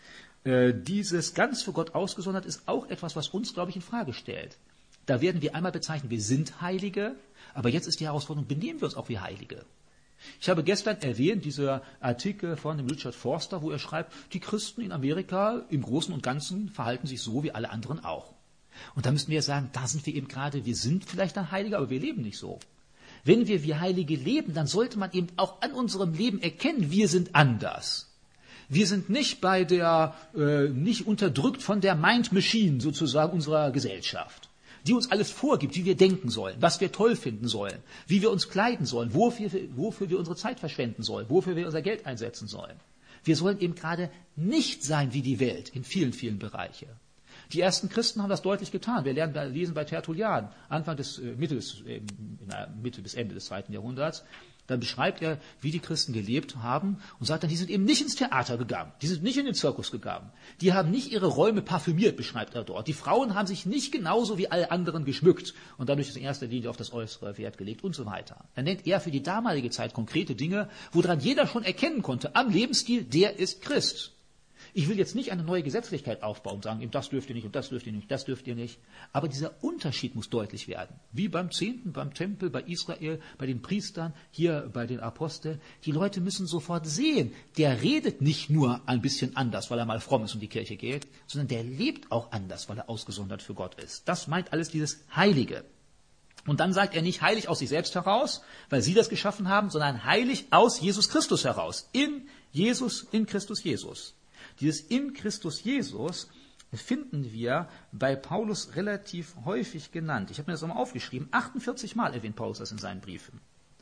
Äh, dieses ganz für Gott ausgesondert ist auch etwas, was uns, glaube ich, in Frage stellt. Da werden wir einmal bezeichnen, wir sind Heilige, aber jetzt ist die Herausforderung, benehmen wir uns auch wie Heilige. Ich habe gestern erwähnt, dieser Artikel von dem Richard Forster, wo er schreibt, die Christen in Amerika im Großen und Ganzen verhalten sich so wie alle anderen auch. Und da müssen wir sagen, da sind wir eben gerade, wir sind vielleicht ein Heiliger, aber wir leben nicht so. Wenn wir wie Heilige leben, dann sollte man eben auch an unserem Leben erkennen, wir sind anders. Wir sind nicht bei der, äh, nicht unterdrückt von der Mind Machine sozusagen unserer Gesellschaft, die uns alles vorgibt, wie wir denken sollen, was wir toll finden sollen, wie wir uns kleiden sollen, wofür, wofür wir unsere Zeit verschwenden sollen, wofür wir unser Geld einsetzen sollen. Wir sollen eben gerade nicht sein wie die Welt in vielen, vielen Bereichen. Die ersten Christen haben das deutlich getan. Wir lernen, lesen bei Tertullian, Anfang des, äh, Mitte, des, äh, in der Mitte bis Ende des zweiten Jahrhunderts, dann beschreibt er, wie die Christen gelebt haben und sagt dann, die sind eben nicht ins Theater gegangen, die sind nicht in den Zirkus gegangen, die haben nicht ihre Räume parfümiert, beschreibt er dort. Die Frauen haben sich nicht genauso wie alle anderen geschmückt und dadurch in erster Linie auf das Äußere Wert gelegt und so weiter. Dann nennt er für die damalige Zeit konkrete Dinge, woran jeder schon erkennen konnte, am Lebensstil, der ist Christ. Ich will jetzt nicht eine neue Gesetzlichkeit aufbauen und sagen, das dürft ihr nicht und das dürft ihr nicht, das dürft ihr nicht. Aber dieser Unterschied muss deutlich werden. Wie beim Zehnten, beim Tempel, bei Israel, bei den Priestern, hier bei den Aposteln. Die Leute müssen sofort sehen, der redet nicht nur ein bisschen anders, weil er mal fromm ist und die Kirche geht, sondern der lebt auch anders, weil er ausgesondert für Gott ist. Das meint alles dieses Heilige. Und dann sagt er nicht heilig aus sich selbst heraus, weil sie das geschaffen haben, sondern heilig aus Jesus Christus heraus. In Jesus, in Christus Jesus. Dieses in Christus Jesus finden wir bei Paulus relativ häufig genannt. Ich habe mir das nochmal aufgeschrieben. achtundvierzig Mal erwähnt Paulus das in seinen Briefen.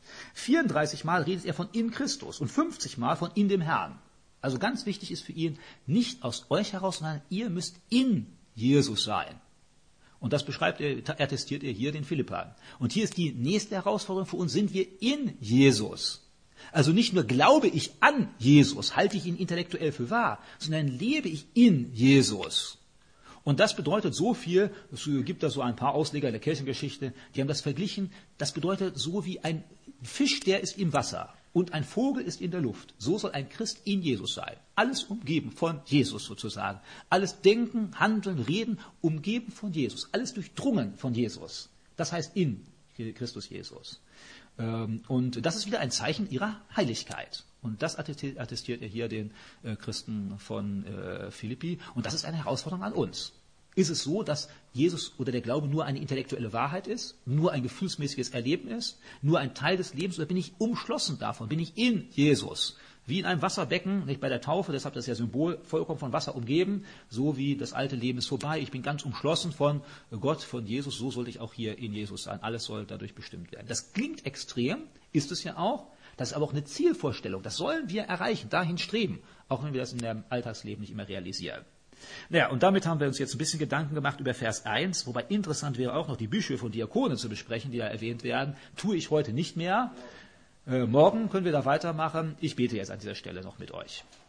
vierunddreißig Mal redet er von in Christus und fünfzig Mal von in dem Herrn. Also ganz wichtig ist für ihn, nicht aus euch heraus, sondern ihr müsst in Jesus sein. Und das beschreibt er, attestiert er hier den Philippern. Und hier ist die nächste Herausforderung für uns, sind wir in Jesus. Also nicht nur glaube ich an Jesus, halte ich ihn intellektuell für wahr, sondern lebe ich in Jesus. Und das bedeutet so viel, es gibt da so ein paar Ausleger in der Kirchengeschichte, die haben das verglichen, das bedeutet so wie ein Fisch, der ist im Wasser und ein Vogel ist in der Luft. So soll ein Christ in Jesus sein. Alles umgeben von Jesus sozusagen. Alles Denken, Handeln, Reden, umgeben von Jesus. Alles durchdrungen von Jesus. Das heißt in Christus Jesus. Und das ist wieder ein Zeichen ihrer Heiligkeit. Und das attestiert er hier den Christen von Philippi. Und das ist eine Herausforderung an uns. Ist es so, dass Jesus oder der Glaube nur eine intellektuelle Wahrheit ist, nur ein gefühlsmäßiges Erleben ist, nur ein Teil des Lebens, oder bin ich umschlossen davon, bin ich in Jesus? Wie in einem Wasserbecken, nicht bei der Taufe, deshalb das ja Symbol, vollkommen von Wasser umgeben, so wie das alte Leben ist vorbei, ich bin ganz umschlossen von Gott, von Jesus, so sollte ich auch hier in Jesus sein, alles soll dadurch bestimmt werden. Das klingt extrem, ist es ja auch, das ist aber auch eine Zielvorstellung, das sollen wir erreichen, dahin streben, auch wenn wir das in dem Alltagsleben nicht immer realisieren. Naja, und damit haben wir uns jetzt ein bisschen Gedanken gemacht über Vers eins, wobei interessant wäre auch noch die Bischöfe und Diakone zu besprechen, die da erwähnt werden, tue ich heute nicht mehr. Äh, morgen können wir da weitermachen. Ich bete jetzt an dieser Stelle noch mit euch.